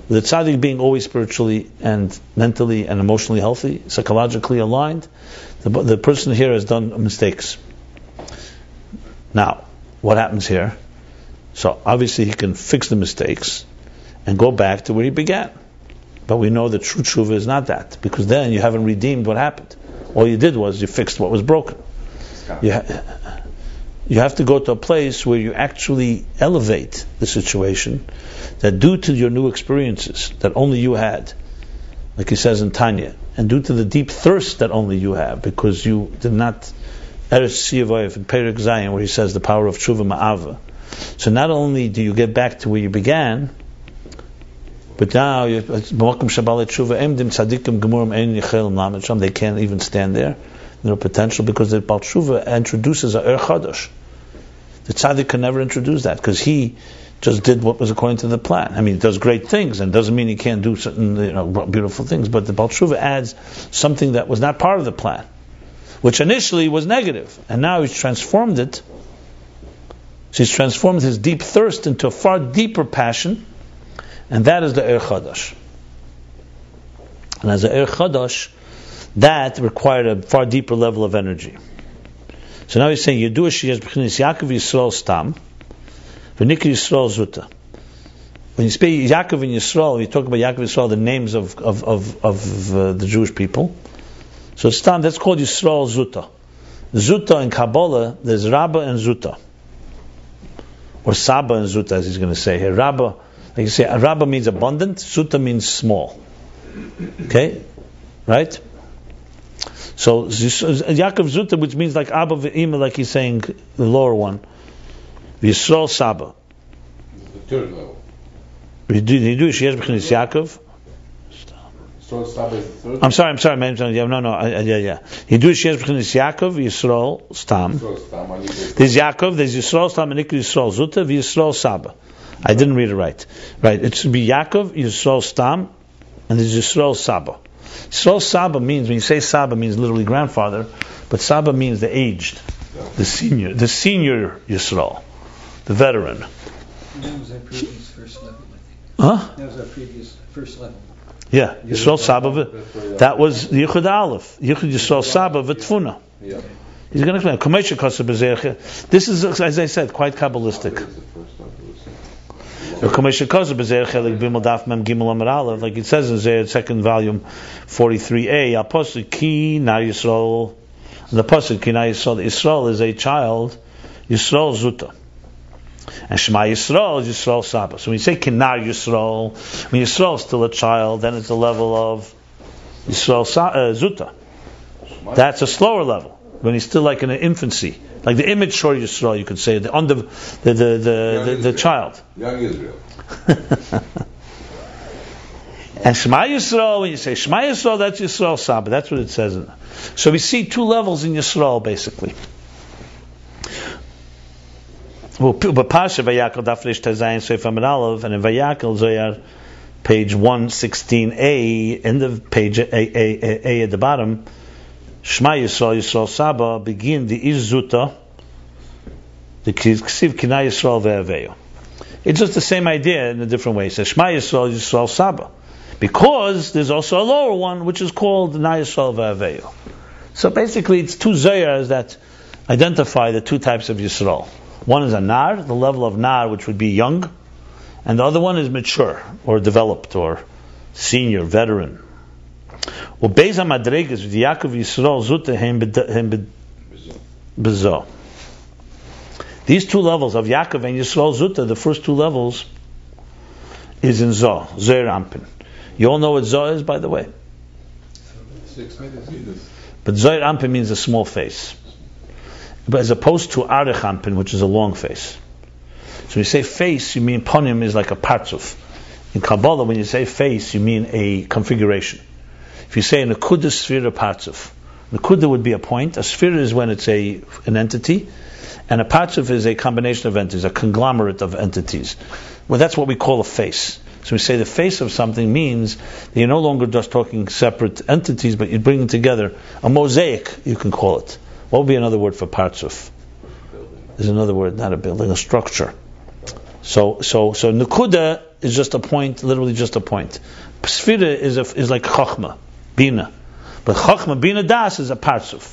with the tzaddik being always spiritually and mentally and emotionally healthy, psychologically aligned, the, the person here has done mistakes. Now, what happens here? So obviously he can fix the mistakes and go back to where he began. But we know that true tshuva is not that, because then you haven't redeemed what happened. All you did was you fixed what was broken. You, ha- you have to go to a place where you actually elevate the situation, that due to your new experiences that only you had, like he says in Tanya, and due to the deep thirst that only you have, because you did not, Eretz Siyavoyev in Perek Zayin, where he says the power of tshuva ma'ava. So not only do you get back to where you began, but now you, they can't even stand there. No potential, because the Baal Tshuva introduces a Er Chadash. The tzaddik can never introduce that, because he just did what was according to the plan. I mean, he does great things, and doesn't mean he can't do certain, you know, beautiful things. But the Baal Tshuva adds something that was not part of the plan, which initially was negative, and now he's transformed it. So he's transformed his deep thirst into a far deeper passion, and that is the Er Chadash. And as the Er Chadash, that required a far deeper level of energy. So now he's saying, Yedua sheyesh b'chinas Yaakov Yisrael stam, v'nikra Yisrael zuta. When you speak Yaakov and Yisrael, you talk about Yaakov and Yisrael, the names of of of, of uh, the Jewish people. So stam, that's called Yisrael zuta. Zuta in Kabbalah, there's Rabba and Zuta, or Saba and Zuta, as he's going to say here. Rabba, like you say, Rabba means abundant, Zuta means small. Okay, right? So Yaakov Zuta, which means like Abba v'Ima, like he's saying, the lower one. Yisrael Saba. The third level. You do Sheyesh b'chinas Yaakov. Yisrael Saba is the third. I'm sorry, I'm sorry, man. Yeah, no, no, uh, yeah, yeah. You do Sheyesh b'chinas Yaakov, Yisrael Stam. There's Yaakov, there's Yisrael Stam, and Yisrael Zuta, Yisrael Saba. I didn't read it right. Right, it should be Yaakov, Yisrael Stam, and there's Yisrael Saba. Yisrael Saba means, when you say Saba, means literally grandfather, but Saba means the aged, the senior, the senior Yisrael, the veteran. That was our previous first level, I think. Huh? That was our previous first level. Yeah, Yisrael Saba, that was Yichud Aleph, Yichud Yisrael Saba v'Tfuna. Yeah. He's going to explain. This is, as I said, quite Kabbalistic. Like it says in Zayed, second volume, forty-three a, Apostle Ki Na Yisrael. The Apostle Ki Na Yisrael, Yisrael is a child, Yisrael Zuta. And Shema Yisrael is Yisrael Saba. So when you say Kinar Yisrael, when Yisrael is still a child, then it's a level of Yisrael uh, Zuta. That's a slower level. When he's still like in an infancy, like the immature Yisrael, you could say, the under the the the, the, the, the child. Young Israel. And Shema Yisrael, when you say Shema Yisrael, that's Yisrael Saba. That's what it says. So we see two levels in Yisrael, basically. Well, but Pasha Vayakal Dafresh Tazayin Seif Amid Aleph, and in Vayakal Zoyar, page one sixteen a, in the page a, a, a, a at the bottom. Shema Yisrael, Yisrael Saba, begin the Izzuta, the Ksiv Kina Yisrael Ve'aveyo. It's just the same idea in a different way. It says Shema Yisrael, Yisrael Saba, because there's also a lower one which is called Na Yisrael Ve'aveyo. So basically, it's two Zayars that identify the two types of Yisrael. One is a Nar, the level of Nar, which would be young, and the other one is mature or developed or senior, veteran. Well, Beis HaMadregas with Yaakov Yisrael Zuta hem bezo. These two levels of Yaakov and Yisrael Zuta, the first two levels, is in Zoh, Zohar Ampin. You all know what Zoh is, by the way? But Zohar Ampin means a small face. But as opposed to Arich Ampin, which is a long face. So when you say face, you mean Ponim is like a Partzuf. In Kabbalah, when you say face, you mean a configuration. If you say a Nekuda Sphira Partzuf, Nekuda would be a point. A Sphira is when it's a an entity, and a Partzuf is a combination of entities, a conglomerate of entities. Well, that's what we call a face. So we say the face of something means that you're no longer just talking separate entities, but you're bringing together a mosaic, you can call it. What would be another word for Partzuf? There's another word, not a building, a structure. So, so, so Nekuda is just a point, literally just a point. Sfira is a, is like Chochmah, Bina. But Chochmah, Bina, Das is a Parzuf.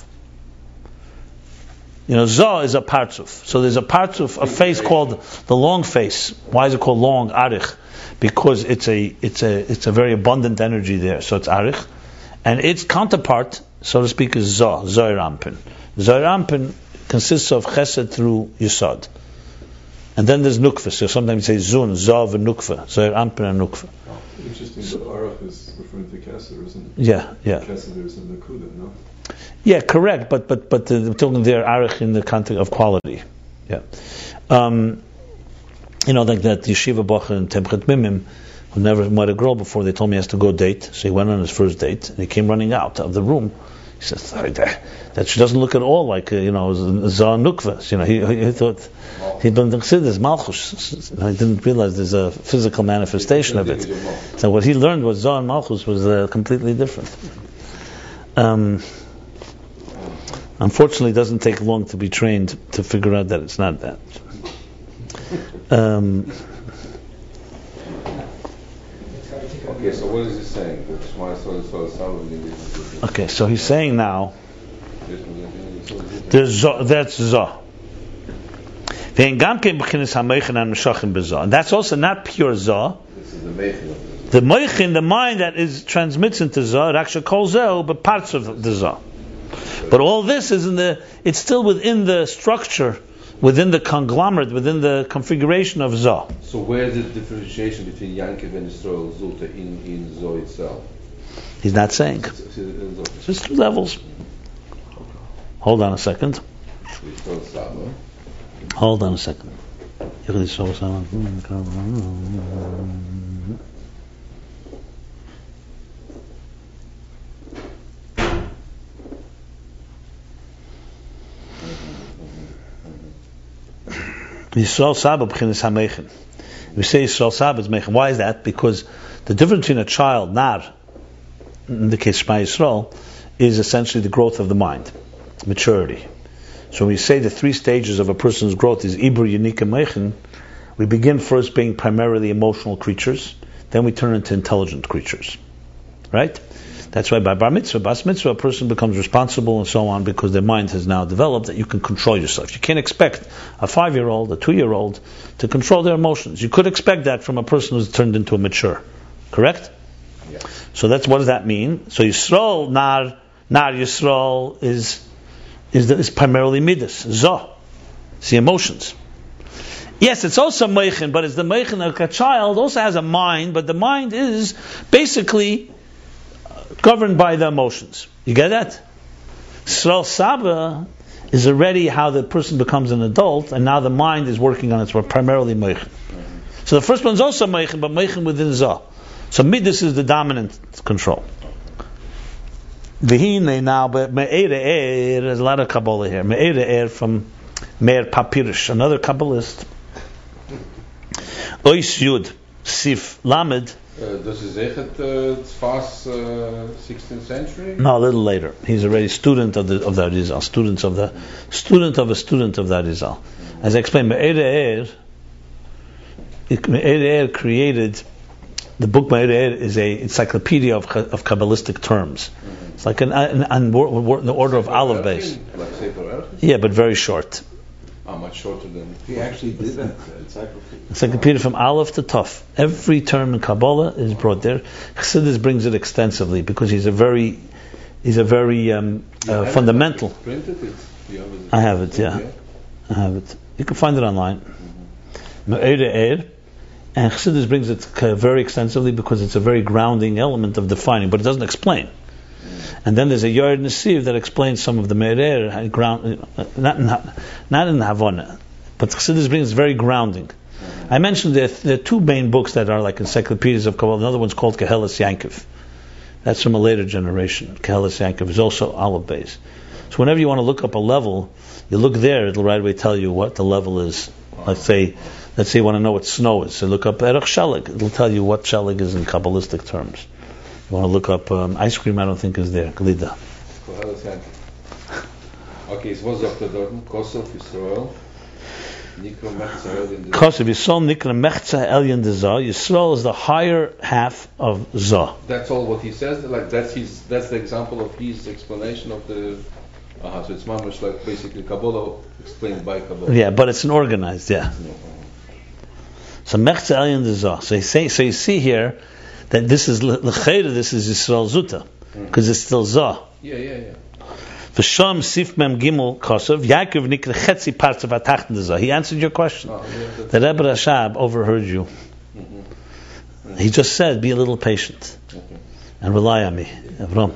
You know, Zah is a Parzuf. So there's a Parzuf, a face called the long face. Why is it called long? Arich. Because it's a it's a it's a very abundant energy there. So it's Arich. And its counterpart, so to speak, is Zah, Zohar Ampin. Zohar Ampin consists of Chesed through Yisod. And then there's Nukva. So sometimes you say Zun, Zav, and Nukva. Zohar Ampin and Nukva. Oh, interesting, but Arach is referring to Kesser, isn't it? Yeah, yeah. Kesser is in the Kuda, no? Yeah, correct, but but but the, we're talking there Arich in the context of quality. Yeah. Um, you know, like that Yeshiva Bacher in Temchet Mimim, who never met a girl before, they told me he has to go date. So he went on his first date, and he came running out of the room. He says, that she doesn't look at all like, uh, you know, Zah Nukva. You know, he, he, he thought, he didn't consider this Malchus. I didn't realize there's a physical manifestation of it. So what he learned was Zah and Malchus was uh, completely different. Um, unfortunately, it doesn't take long to be trained to figure out that it's not that. Um, Okay, so what is he saying? okay, so he's saying now, there's Zah, that's Zah. And that's also not pure Zah. This is the Meichin of The Meichin, the mind that is transmits into Zah, it actually calls Zah, but parts of the Zah. But all this is in the, it's still within the structure, within the conglomerate, within the configuration of Zah. So where's the differentiation between Yankiv and Yisrael Zulta in, in Zoh itself? He's not saying. It's, it's, it's, It's just two levels. Hold on a second. Yisrael Saba. Hold on a second. Yisrael Saba b'chinas hameichin. We say Yisrael Saba is meichin. Why is that? Because the difference between a child, nar, in the case of Shema Yisrael, is essentially the growth of the mind, maturity. So when we say the three stages of a person's growth is Ibur, Yanik, and Meichin, we begin first being primarily emotional creatures, then we turn into intelligent creatures. Right? That's why by Bar Mitzvah, Bas Mitzvah, a person becomes responsible and so on because their mind has now developed that you can control yourself. You can't expect a five-year-old, a two-year-old to control their emotions. You could expect that from a person who's turned into a mature. Correct? Yeah. So that's, what does that mean? So Yisrael, Nar, Nar Yisrael is is, the, is primarily Midas, Zah. It's the emotions. Yes, it's also Meichin, but it's the Meichin, like a child also has a mind, but the mind is basically governed by the emotions. You get that? Yisrael Saba is already how the person becomes an adult, and now the mind is working on it, so primarily Meichin. So the first one's also Meichin, but Meichin within Zah. So Midas is the dominant control. V'hine now, but Me'er Er, there's a lot of Kabbalah here. Me'er Er from Meir Papirish, another Kabbalist. Ois Yud, Sif Lamed. Uh, does he say it uh, it's fast uh, sixteenth century? No, a little later. He's already student of the of the Arizal, students of the student of a student of the Arizal. As I explained, Me'er Er, Me'er Er created the book. Me'er Er is a encyclopedia of of Kabbalistic terms. Mm-hmm. It's like an, an, an, an the order of Aleph base. Like Sefer Yeah, but very short. Oh, much shorter than He actually did that encyclopedia. Encyclopedia from Aleph to Tuf. Every term in Kabbalah is brought there. Chassidus brings it extensively because he's a very, he's a very um, uh, fundamental. It printed it? You have it? I have it, yeah. Okay. I have it. You can find it online. Me'er Er, and Chassidus brings it very extensively because it's a very grounding element of defining, but it doesn't explain. And then there's a Yard Nesiv that explains some of the Me'er Er, ground, not in, not in Havana, but Chassidus brings very grounding. I mentioned that there are two main books that are like encyclopedias of Kabbalah. Another one's called Kehelas Yankiv. That's from a later generation. Kehelas Yankiv is also Aleph base. So whenever you want to look up a level, you look there, it'll right away tell you what the level is. Let's say, let's say you want to know what snow is. So look up Erech Shalig. It'll tell you what Shalig is in Kabbalistic terms. You want to look up um, ice cream, I don't think is there. Glida. Okay, so what's after Dortmund? Kosovo, Israel. Nikra Mechza Elyon. Because if Yisrael Nikra Mechza Elyon de Zah, Yisrael is the higher half of Zah. That's all what he says. Like that's his. That's the example of his explanation of the. Uh, so it's mamish like basically Kabbalah explained by Kabbalah. Yeah, but it's an organized, yeah. So Mechza Elyon de Zah. So you say, so you see here that this is l'chayda, this is Yisrael Zuta, because it's still Zah. Yeah, yeah, yeah. V'sham Sif Mem Gimel Kosov Yaakov Nikra Chetzi Parts of Atachten de Zah. He answered your question. Oh, yeah, the Rebbe Rashab overheard you. Mm-hmm. Mm-hmm. He just said, be a little patient Okay. and rely on me. Avram.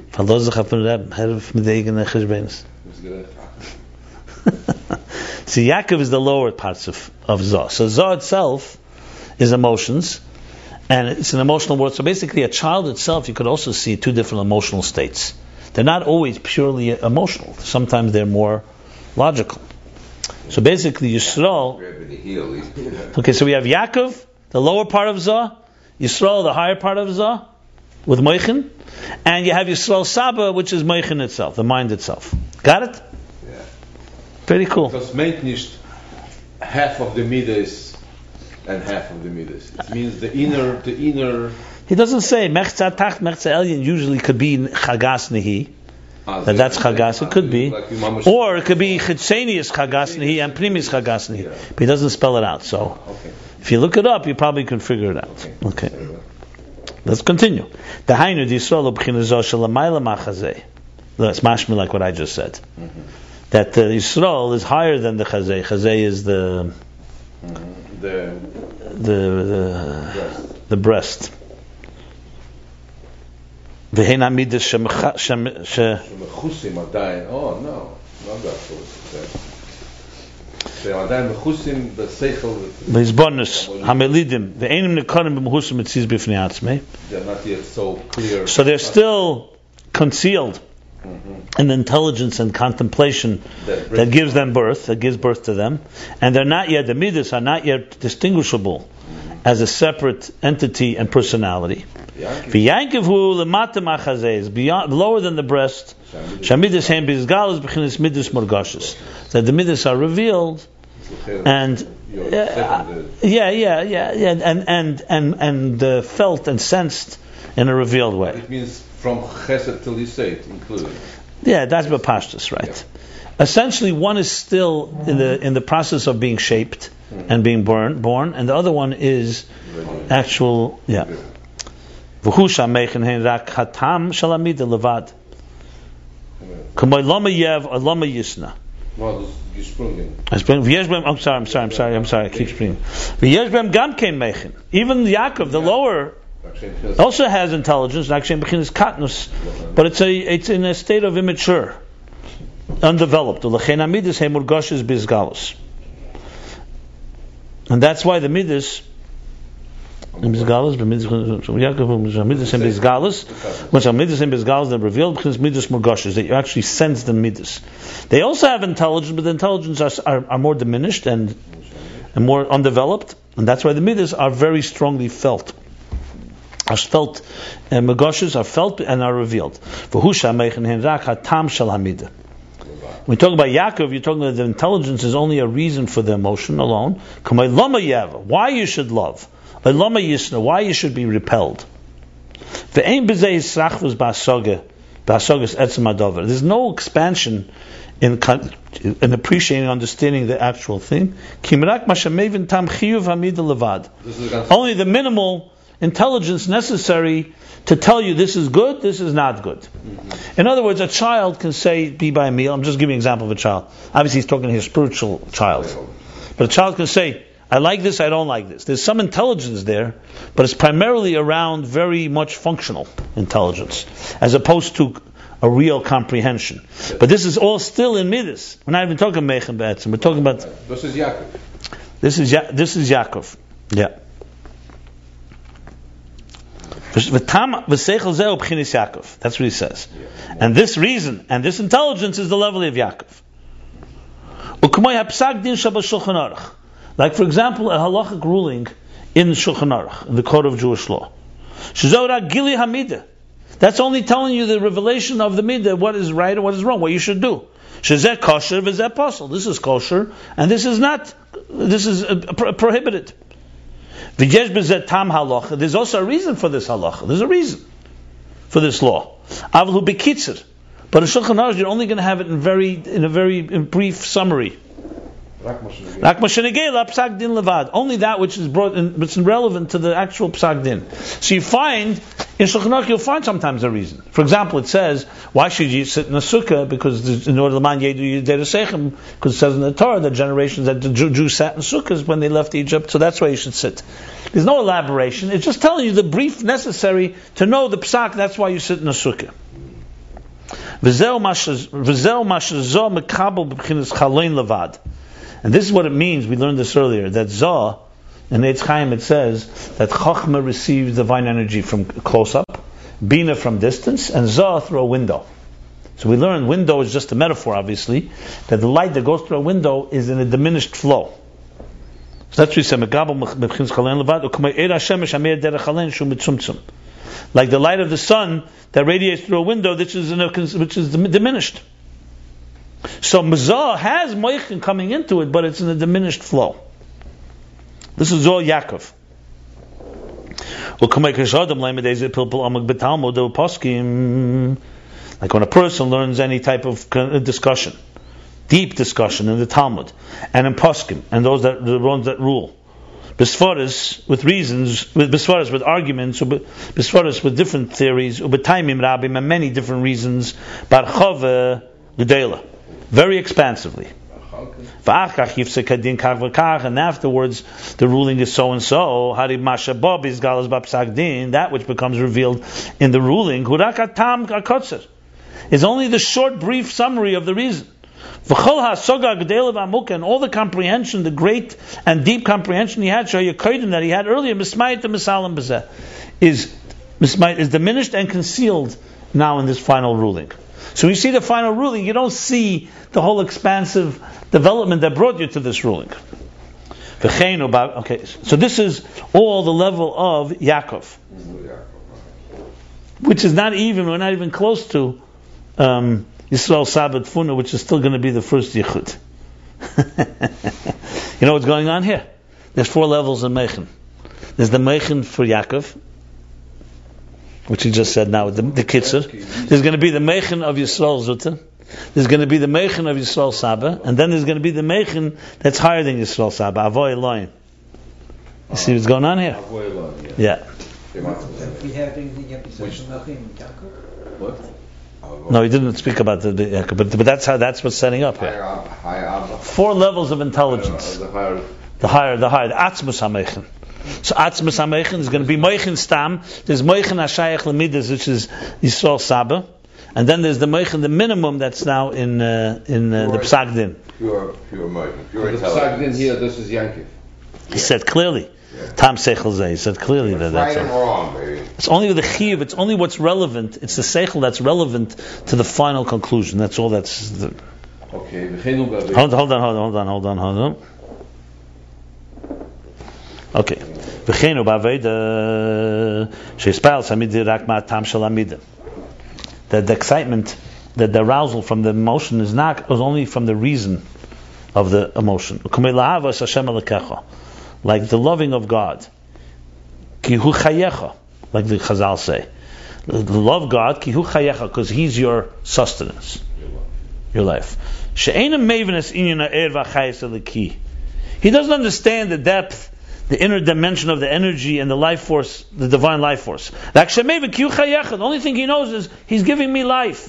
See, Yaakov is the lower parts of, of Zah. So Zah itself is emotions, and it's an emotional word. So basically, a child itself, you could also see two different emotional states. They're not always purely emotional. Sometimes they're more logical. So basically, Yisrael. Okay, so we have Yaakov, the lower part of Zah, Yisrael, the higher part of Zah, with Moichin, and you have Yisrael Saba, which is Moichin itself, the mind itself. Got it? Yeah. Very cool. Because meint nicht half of the midas and half of the midas. It means the inner, the inner. He doesn't say Mechza Tacht, Mechza Elyon usually could be Chagas Nehi. That that's Chagas, it could be. Or it could be Chitzenius Chagas Nehi and Primis Chagas Nehi. But he doesn't spell it out. So if you look it up, you probably can figure it out. Okay. Let's continue. The Hainu di Yisrael b'chinazah shelamayla machazeh. That's mashmi like what I just said. Mm-hmm. That the Yisrael is higher than the chazeh. Chazeh is the mm-hmm. the the the breast. The breast. V'heina midas shemcha shem shemechusim adayin. Oh no, not that sort. V'izbonus hamelidim ve'enim nekarim b'mehusim etziz b'fnei atzmei. They're not yet so clear. So they're still concealed mm-hmm. in the intelligence and contemplation that, that gives them birth, that gives birth to them, and they're not yet, the midas are not yet distinguishable mm-hmm. as a separate entity and personality. V'yankiv hu lemata machazeh is beyond, lower than the breast. Shamidas hem bizgalos b'chinas midas morgashes. That the midas are revealed, and uh, yeah, yeah, yeah, yeah, and and and and uh, felt and sensed in a revealed way. It means from chesed till yisait included. Yeah, that's b'pashtus, right? Yeah. Essentially, one is still in the in the process of being shaped mm-hmm. and being born, born, and the other one is Ready. actual, yeah. V'husha meichen hein rak hatam shalamida levad. K'moy lama yev or lama yisna. Well, gesprungen. I'm sorry, I'm sorry, I'm sorry, I'm sorry, I keep springing. V'yeshbem gam kein meichen. Even Yaakov, the lower, also has intelligence, but it's a it's in a state of immature, undeveloped. And that's why the midas in Bizgalus, midas and Bizgalus, which are midas and Bizgalus that revealed because midas morgashes, that you actually sense the midas. They also have intelligence, but the intelligence are, are, are more diminished and and more undeveloped, and that's why the midas are very strongly felt. Are felt, and morgashes are felt and are revealed. When we talk about Yaakov, you're talking about the intelligence is only a reason for the emotion alone. Why you should love. Why you should be repelled. There's no expansion in, in appreciating and understanding the actual thing. Only the minimal intelligence necessary to tell you this is good, this is not good. Mm-hmm. In other words, a child can say, be by me. I'm just giving an example of a child. Obviously he's talking to his spiritual child. But a child can say, I like this, I don't like this. There's some intelligence there, but it's primarily around very much functional intelligence, as opposed to a real comprehension. But this is all still in midas. We're not even talking Meichen Be'etzim. We're talking about... This is Yaakov. This is, ya- this is Yaakov. Yeah. That's what he says. And this reason, and this intelligence is the level of Yaakov. Like, for example, a halachic ruling in Shulchan Aruch, in the code of Jewish law. That's only telling you the revelation of the midah, what is right and what is wrong, what you should do. Shezeh kosher v'zeh posel. This is kosher, and this is not. This is uh, pro- prohibited. V'yesh b'zeh tam halacha. There's also a reason for this halacha. There's a reason for this law. Avlu bekitzer. But in Shulchan Aruch, you're only going to have it in very, in a very in brief summary. Only that which is brought in, which is relevant to the actual psak din. So you find in Shulchan Aruch, you'll find sometimes a reason. For example, it says, why should you sit in a sukkah? Because in order to man yedu yedei sechem, because it says in the Torah that generations that the Jews sat in sukkahs when they left Egypt, so that's why you should sit. There's no elaboration. It's just telling you the brief necessary to know the psak. That's why you sit in a sukkah. And this is what it means. We learned this earlier. That Zoh, in Eitz Chaim it says that Chochmah receives divine energy from close up, Bina from distance, and Zoh through a window. So we learned window is just a metaphor, obviously, that the light that goes through a window is in a diminished flow. So that's what we say. Like the light of the sun that radiates through a window, which is in a, which is diminished. So Mazah has Moichin coming into it, but it's in a diminished flow. This is Zoh Yaakov. Like when a person learns any type of discussion, deep discussion in the Talmud, and in Poskim, and those that the ones that rule, Besfaras with reasons, with Besfaras with arguments, Besfaras with different theories, Ubetaimim Rabbim, and many different reasons, Barchove Gedela. Very expansively. And afterwards, the ruling is so and so. That which becomes revealed in the ruling is only the short, brief summary of the reason. And all the comprehension, the great and deep comprehension he had, that he had earlier, is is diminished and concealed now in this final ruling. So you see the final ruling, you don't see the whole expansive development that brought you to this ruling. Okay, so this is all the level of Yaakov, which is not even, we're not even close to um, Yisrael Sabbat Funa, which is still going to be the first Yichud. You know what's going on here? There's four levels in Meichen. There's the Meichen for Yaakov, which he just said now, the, the Kitzur. There's going to be the Meichen of Yisrael Zuta. There's going to be the Meichen of Yisrael Saba. And then there's going to be the Meichen that's higher than Yisrael Saba, Avoy Elohim. You see what's going on here? Yeah. If we have anything besides Melchim and Yaakov? What? No, he didn't speak about the, the Yaakov, but, but that's how that's what's setting up here. Four levels of intelligence. The higher, the higher, the higher. The Atzmus HaMeichen. So Atzmus HaMeichen is going to be Meichen Stam. There's Meichen HaShayach Lemidas, which is Yisrael Saba, and then there's the Meichen, the minimum that's now in uh, in uh, the Psak Din. Pure, pure Meichen, pure The Psak Din here, this is Yankiv. He said clearly. Tam Seichel Zeh. He said clearly that that's right and wrong, baby. It's only the Chiyuv. It's only what's relevant. It's the Seichel that's relevant to the final conclusion. That's all. That's the. Okay. Hold on, hold on, hold on, hold on, hold on, hold on. Okay. V'cheinu ba'aveda she'ispal samidi rak ma'atam shel amida. That the excitement, that the arousal from the emotion is not is only from the reason of the emotion. Like the loving of God. Ki hu chayecha, like the Chazal say. Love God, ki hu chayecha, because He's your sustenance, your life. She'ena mevenes inyan ha'er v'chayes eliki. He doesn't understand the depth, the inner dimension of the energy and the life force, the divine life force. The only thing he knows is He's giving me life.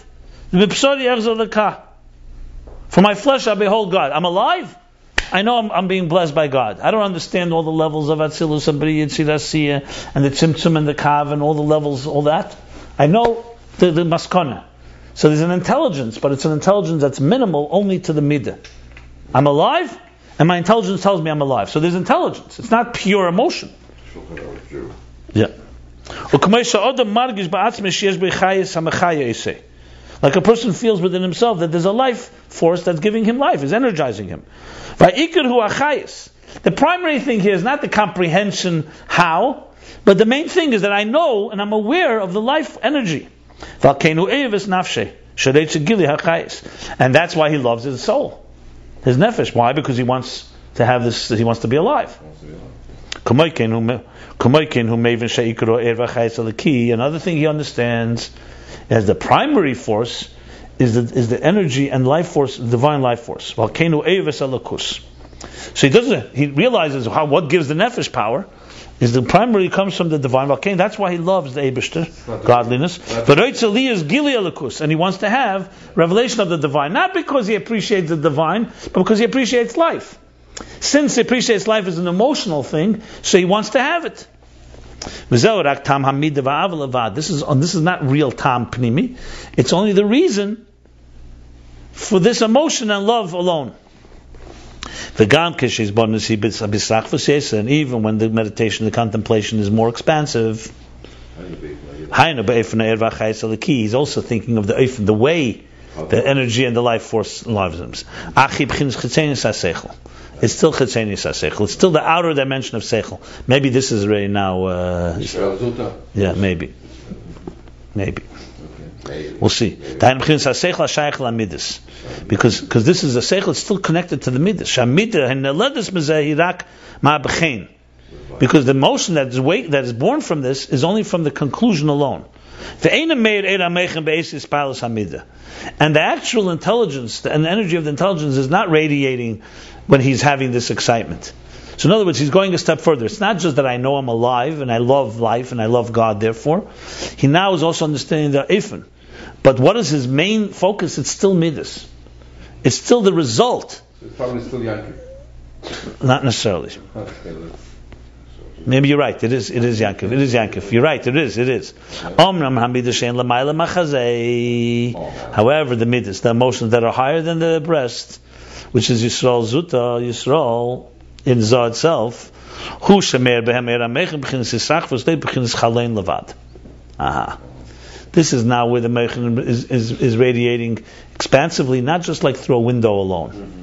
For my flesh I behold God. I'm alive. I know I'm, I'm being blessed by God. I don't understand all the levels of Atzilus and B'riyah Tzidasiyah and the Tzimtzum and the Kav and all the levels, all that. I know the, the Maskana. So there's an intelligence, but it's an intelligence that's minimal only to the Midah. I'm alive, and my intelligence tells me I'm alive. So there's intelligence. It's not pure emotion. Yeah. Like a person feels within himself that there's a life force that's giving him life, is energizing him. The primary thing here is not the comprehension how, but the main thing is that I know and I'm aware of the life energy. And that's why he loves his soul, his nefesh. Why? Because he wants to have this. He wants to be alive. Another thing he understands as the primary force is the is the energy and life force, divine life force. So he doesn't. He realizes how what gives the nefesh power is the primary comes from the divine. That's why he loves the Eibishter, godliness. But Reitzeli is Gili Elikus, and he wants to have revelation of the divine, not because he appreciates the divine, but because he appreciates life. Since he appreciates life as an emotional thing, so he wants to have it. This is this is not real tam pnimi. It's only the reason for this emotion and love alone. And even when the meditation, the contemplation is more expansive, he's also thinking of the the way, the energy and the life force lives him. It's still chitzenius hasechel. It's still the outer dimension of sechel. Maybe this is already now. Uh, yeah, maybe, maybe. We'll see. Because because this is a seichel, it's still connected to the midas. Because the motion that is wait, that is born from this is only from the conclusion alone. And the actual intelligence and the energy of the intelligence is not radiating when he's having this excitement. So in other words, he's going a step further. It's not just that I know I'm alive and I love life and I love God, therefore. He now is also understanding the Eifen. But what is his main focus? It's still Midas. It's still the result. So it's probably still Yankov. Not necessarily. Maybe you're right. It is. It is Yankov. It is Yankov. You're right. It is. It is. However, the midas, the emotions that are higher than the breast, which is Yisrael Zuta, Yisrael in Zah itself, Hu Shemer Behem Era Mechem B'chinas Yisach V'Zdei B'chinas Chalein Levad. Aha. This is now where the Mechem is, is is radiating expansively, not just like through a window alone.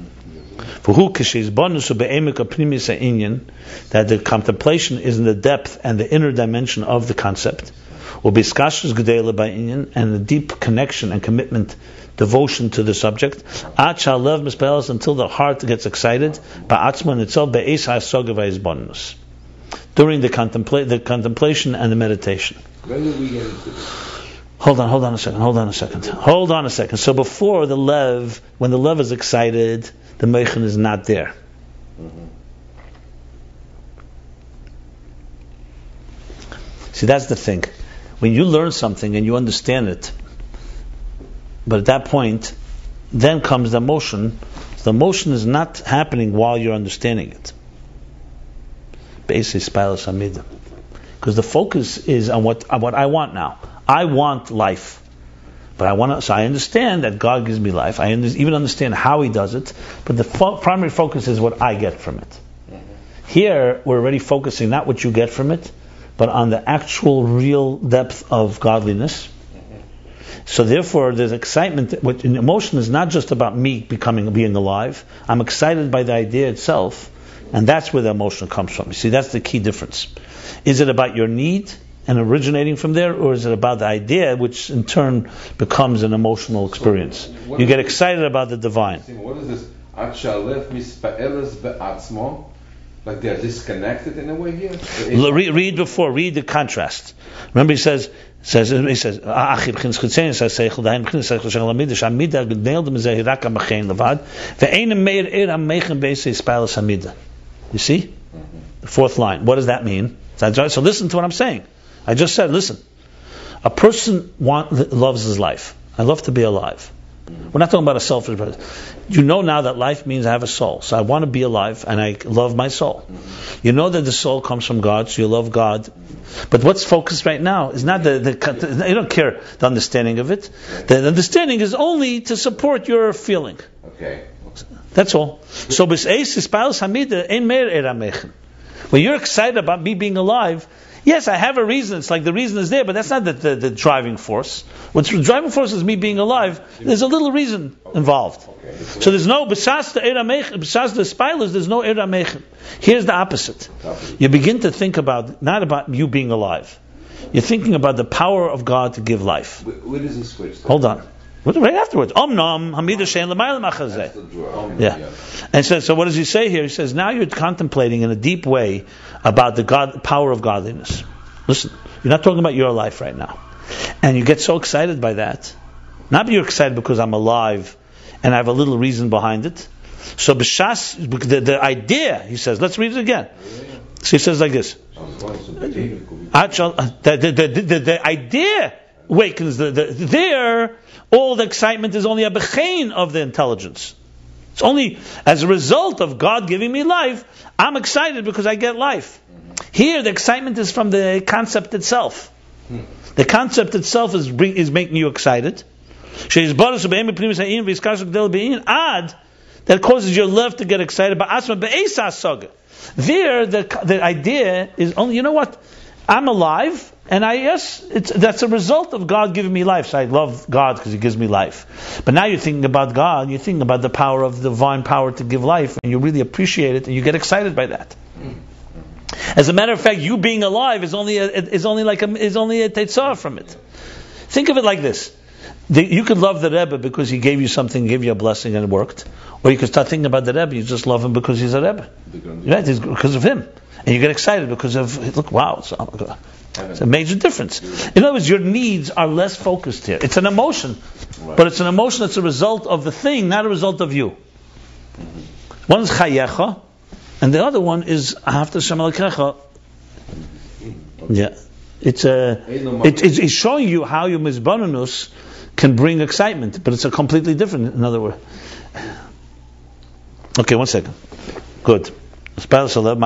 That the contemplation is in the depth and the inner dimension of the concept, and the deep connection and commitment, devotion to the subject, until the heart gets excited during the, contempla- the contemplation and the meditation. When did we get into this? Hold on, hold on a second, hold on a second, hold on a second. So before the lev, when the lev is excited, the meichen is not there. Mm-hmm. See, that's the thing. When you learn something and you understand it, but at that point, then comes the emotion. The emotion is not happening while you're understanding it. Basically, spilus amida, because the focus is on what on what I want now. I want life. But I want to, so I understand that God gives me life. I under, even understand how He does it. But the fo- primary focus is what I get from it. Mm-hmm. Here, we're already focusing not what you get from it, but on the actual, real depth of godliness. Mm-hmm. So therefore, there's excitement. What an emotion is not just about me becoming, being alive. I'm excited by the idea itself, and that's where the emotion comes from. You see, that's the key difference. Is it about your need and originating from there, or is it about the idea, which in turn becomes an emotional experience? So you get excited about the divine. What is this? Like they're disconnected in a way here. Read, read before. Read the contrast. Remember, he says, says he says, you see, the fourth line. What does that mean? So listen to what I'm saying. I just said, listen, a person want, loves his life. I love to be alive. We're not talking about a selfish person. You know now that life means I have a soul. So I want to be alive and I love my soul. You know that the soul comes from God, so you love God. But what's focused right now is not the, the you don't care the understanding of it. The understanding is only to support your feeling. Okay. That's all. So when you're excited about me being alive, yes, I have a reason. It's like the reason is there, but that's not the, the, the driving force. What's the driving force is me being alive. There's a little reason involved. So there's no, besides the era mech, besides the spilers, there's no era mech. Here's the opposite. You begin to think about, not about you being alive. You're thinking about the power of God to give life. Where does it switch? Hold on. Right afterwards. Omnam hamida shein l'mayla machazeh. That's the draw. Yeah. And so, so what does he say here? He says, now you're contemplating in a deep way about the God, power of godliness. Listen, you're not talking about your life right now. And you get so excited by that. Not you're excited because I'm alive and I have a little reason behind it. So b'shas, the, the idea, he says, let's read it again. So he says like this. The, the, the, the, the idea awakens the, the, there, all the excitement is only a bechein of the intelligence. It's only as a result of God giving me life, I'm excited because I get life. Here, the excitement is from the concept itself. The concept itself is bring, is making you excited. Ad, that causes your love to get excited. There, the the idea is only, you know what? I'm alive, and I yes, it's that's a result of God giving me life. So I love God because He gives me life. But now you're thinking about God, you're thinking about the power of the divine power to give life, and you really appreciate it, and you get excited by that. As a matter of fact, you being alive is only a, is only like a, is only a tetzah from it. Think of it like this: the, you could love the Rebbe because he gave you something, gave you a blessing, and it worked. Or you could start thinking about the Rebbe, you just love him because he's a Rebbe, right? It's because of him. And you get excited because of, look, wow, it's, it's a major difference. In other words, your needs are less focused here. It's an emotion, but it's an emotion that's a result of the thing, not a result of you. One is chayecha, and the other one is ahavta Hashem Elokecha. Yeah, it's a, it, it's, it's showing you how your mizbananus can bring excitement, but it's a completely different. In other words, okay, one second. Good. What does that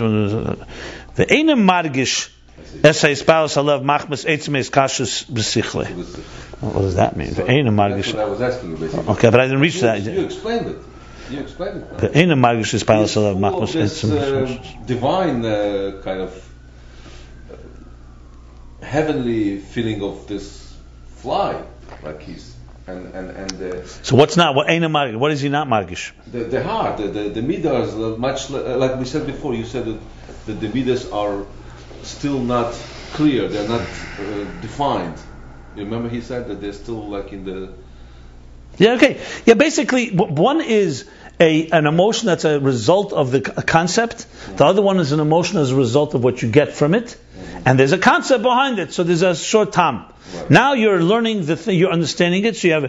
mean? So that's what I was asking you basically. Okay, but I didn't reach you, that. You explained it. You explained it. The Ein Margish is It's full of this uh, divine uh, kind of uh, heavenly feeling of this fly, like he's and and and. Uh, so what's not what Ein Margish? What is he not Margish? The the heart, the the, the midas, are much uh, like we said before. You said that, that the midas are still not clear. They're not uh, defined. You remember he said that they're still like in the. Yeah. Okay. Yeah. Basically, one is a an emotion that's a result of the concept. The other one is an emotion as a result of what you get from it. And there's a concept behind it. So there's a short tam. Right. Now you're learning the thing. You're understanding it. So you have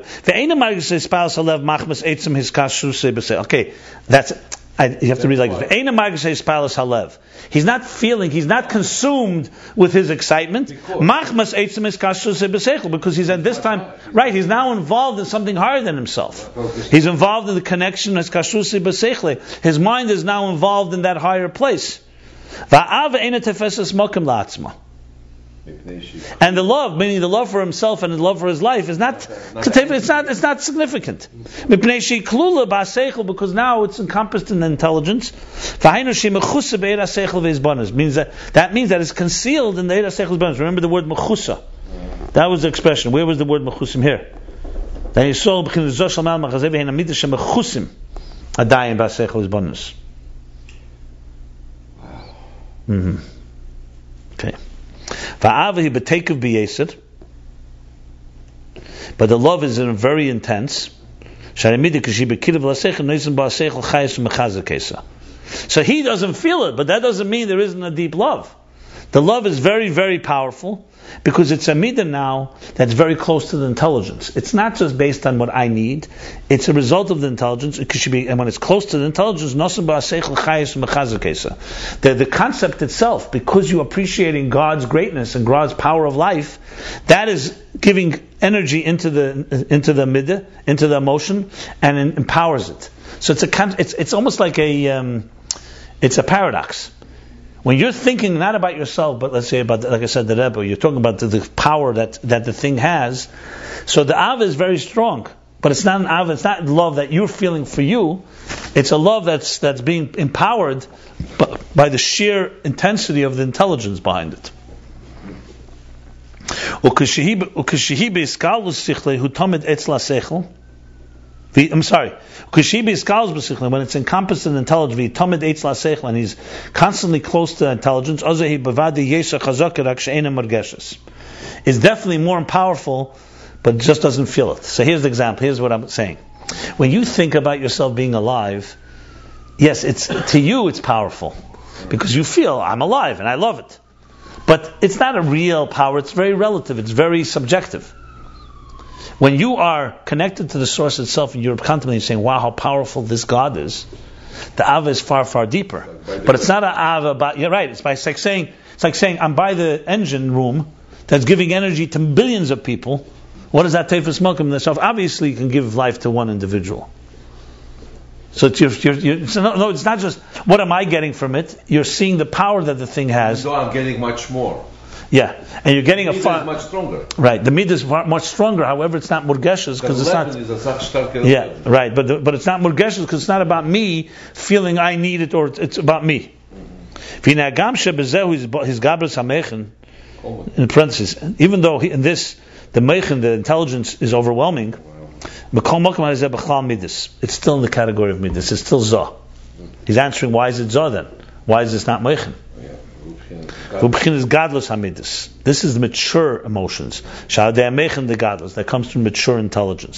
okay. That's. I, you have to read like this. He's not feeling, he's not consumed with his excitement. Because he's at this time, right, he's now involved in something higher than himself. He's involved in the connection. His mind is now involved in that higher place. And the love, meaning the love for himself and the love for his life, is not. It's not. It's not significant. Because now it's encompassed in the intelligence. Means that that means that it's concealed in the Eira Seichel Banas. Remember the word mechusa. That was the expression. Where was the word mechusim here? That you saw between the Zoshal Mal Machazev and Amidah Shem mechusim Adayin Bas Seichel Banas. Mm-hmm. Okay. But the love is very intense. So he doesn't feel it, but that doesn't mean there isn't a deep love. The love is very, very powerful because it's a midah now that's very close to the intelligence. It's not just based on what I need; it's a result of the intelligence. It should be, and when it's close to the intelligence, the the concept itself, because you're appreciating God's greatness and God's power of life, that is giving energy into the into the midah, into the emotion, and it empowers it. So it's a it's it's almost like a um, it's a paradox. When you're thinking not about yourself, but let's say about, like I said, the Rebbe, you're talking about the, the power that, that the thing has. So the Ava is very strong, but it's not an Ava, it's not love that you're feeling for you. It's a love that's that's being empowered by, by the sheer intensity of the intelligence behind it. I'm sorry. When it's encompassed in intelligence, and he's constantly close to intelligence, is definitely more powerful but just doesn't feel it. So here's the example. Here's what I'm saying. When you think about yourself being alive, yes, it's to you it's powerful because you feel I'm alive and I love it. But it's not a real power. It's very relative. It's very subjective. When you are connected to the source itself and you're contemplating saying, wow, how powerful this God is, the Ava is far, far deeper. But it's not an Ava about, you're right, it's, by, it's like saying, it's like saying, I'm by the engine room that's giving energy to billions of people. What does that take for smoking itself? Obviously, you can give life to one individual. So it's, you're, you're, you're, so no, no, it's not just, what am I getting from it? You're seeing the power that the thing has. So I'm getting much more. Yeah, and you're getting the a far much stronger. Right, the midah is far, much stronger. However, it's not murgeshes because it's not. Is a such starker yeah, right, but the, but it's not murgeshes because it's not about me feeling I need it or it's, it's about me. Mm-hmm. In parentheses, even though he, in this the meichen, the intelligence is overwhelming, it's still in the category of midas. It's still zah. He's answering, why is it zah then? Why is this not meichen? This is the mature emotions. The godless that comes from mature intelligence.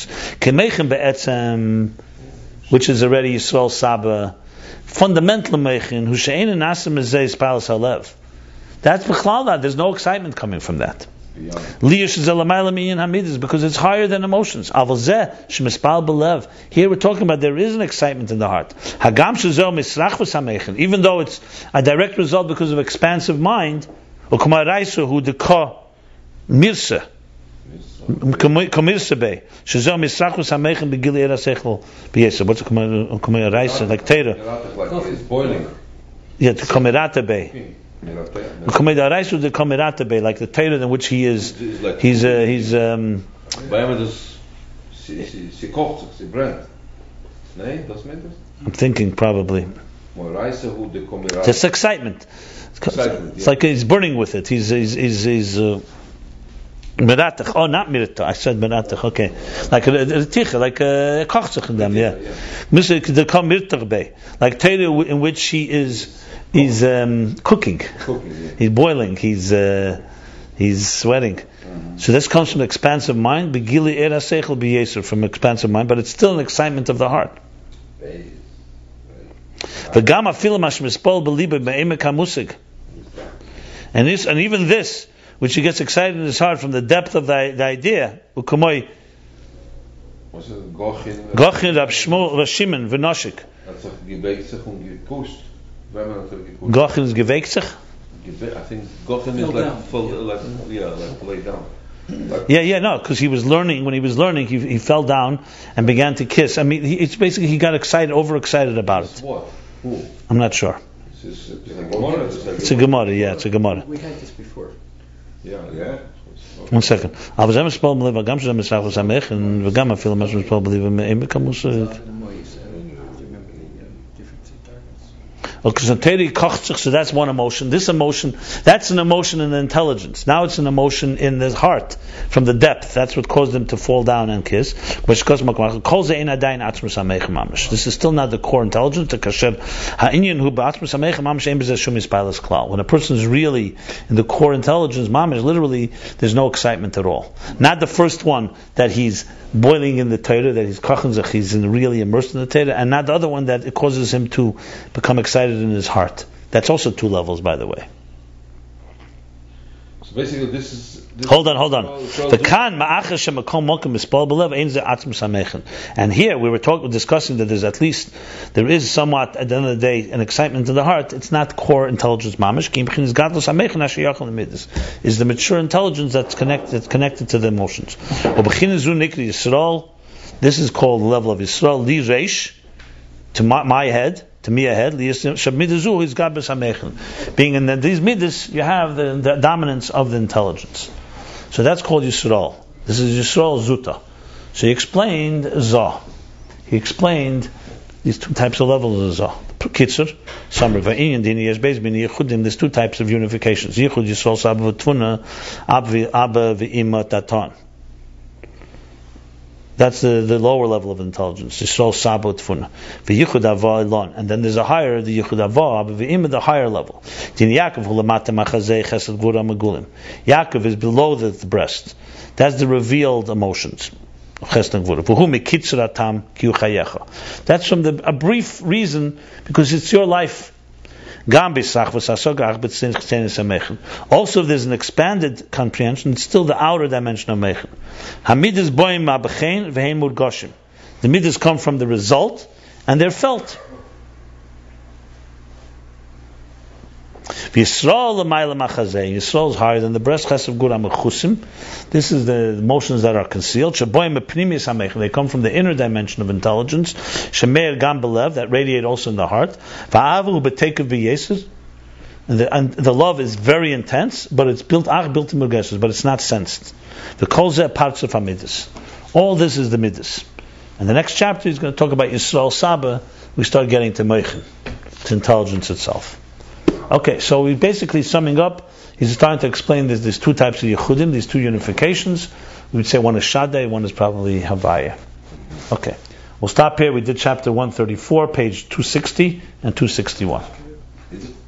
Which is already Yisrael Saba. Fundamental mechin, Hushain and Asim is Palas Halev. That's b'chlal. There's no excitement coming from that. Liyash is elamayla minyan hamidus because it's higher than emotions. Avalzeh shemispal belev. Here we're talking about there is an excitement in the heart. Hagam shezel misrach v'samechin. Even though it's a direct result because of expansive mind. U'kamay raisu hu deka mirse. Kamirse be. Shezel misrach v'samechin begili era sechel b'yesa. What's u'kamay raisu like teira? It's boiling. Yeah, to kamirate be. Like the Torah in which he is, he's uh, he's um. I'm thinking probably. It's excitement. It's like he's burning with it. He's he's he's, he's uh, Meratach. Oh, not Meratach. I said Meratach. Okay, like a ticha, like a kochzach in them. Yeah, Mister the come Meratach be like Torah in which he is. He's um, cooking. cooking yeah. He's boiling. He's uh, he's sweating. Mm-hmm. So this comes from expansive mind. Begili era seichel b'yeser, from expansive mind, but it's still an excitement of the heart. V'gam afilu mash mispol b'liba me'emek hamusig. And this, and even this, which he gets excited in his heart from the depth of the, the idea. U'kamoi Gochin Rab Shmuel Rab Shimon v'noshik. Gochin is gewegt sich? I think Gochin is like full, like yeah, like lay down. Like yeah, yeah, no, because he was learning. When he was learning, he he fell down and began to kiss. I mean, he, it's basically he got excited, overexcited about it. What? Who? I'm not sure. It's, it's, it's a Gemara. It's a Gemara. Yeah, it's a Gemara. We had this before. Yeah, yeah. One second. Aber zeh mispol believe agam shem misach v'samech and v'gam afil mas mispol believe me'em kamusik. So that's one emotion. This emotion, that's an emotion in the intelligence. Now it's an emotion in the heart, from the depth. That's what caused him to fall down and kiss. This is still not the core intelligence. When a person is really in the core intelligence, mamish, literally, there's no excitement at all. Not the first one that he's boiling in the Torah, that he's kachanzach, he's really immersed in the Torah, and not the other one that it causes him to become excited in his heart. That's also two levels, by the way. So basically, this is. This hold on, hold on. The kan ma'achas shemakom mokem mispal b'lev ein ze atzm samechen. And here we were talking, discussing that there's at least there is somewhat at the end of the day an excitement in the heart. It's not core intelligence mamish. Kim b'chinas gadol samechen asher yachol l'midas is the mature intelligence that's connected that's connected to the emotions. U'b'chinas zu nikri Yisrael. This is called the level of Yisrael. Li reish, to my, my head. To me ahead, being in the, these midas, you have the, the dominance of the intelligence. So that's called Yisrael. This is Yisrael Zuta. So he explained Zah. He explained these two types of levels of Zah. Kitzur, Samar Va'inyan, Dini Yeshbeis, Bini Yechudim. There's two types of unifications. Yechud Yisrael Sabba V'Tvuna, Abba V'Ima Tatan. That's the, the lower level of intelligence. Yisrael Saba Tfuna. V'yichud Ava Elon. And then there's a higher, the Yichud Ava, v'im the higher level. Din Yaakov hulamata machazei chesed gvura megulim. Yaakov is below the, the breast. That's the revealed emotions. That's from the, a brief reason, because it's your life. Also, there's an expanded comprehension. It's still the outer dimension of Mechin. The midas come from the result, and they're felt. Yisrael is higher than the breast. This is the emotions that are concealed. They come from the inner dimension of intelligence. That radiate also in the heart. And the, and the love is very intense, but it's built built in Murgeshes, but it's not sensed. The kolzeh parts of Hamidus. All this is the midas. And the next chapter is going to talk about Yisrael Saba. We start getting to Mechin, to intelligence itself. Okay, so we basically summing up. He's starting to explain there's these two types of Yechudim, these two unifications. We would say one is Shaddai, one is probably Havaya. Okay, we'll stop here. We did chapter one thirty-four, page two sixty and two sixty-one. Is it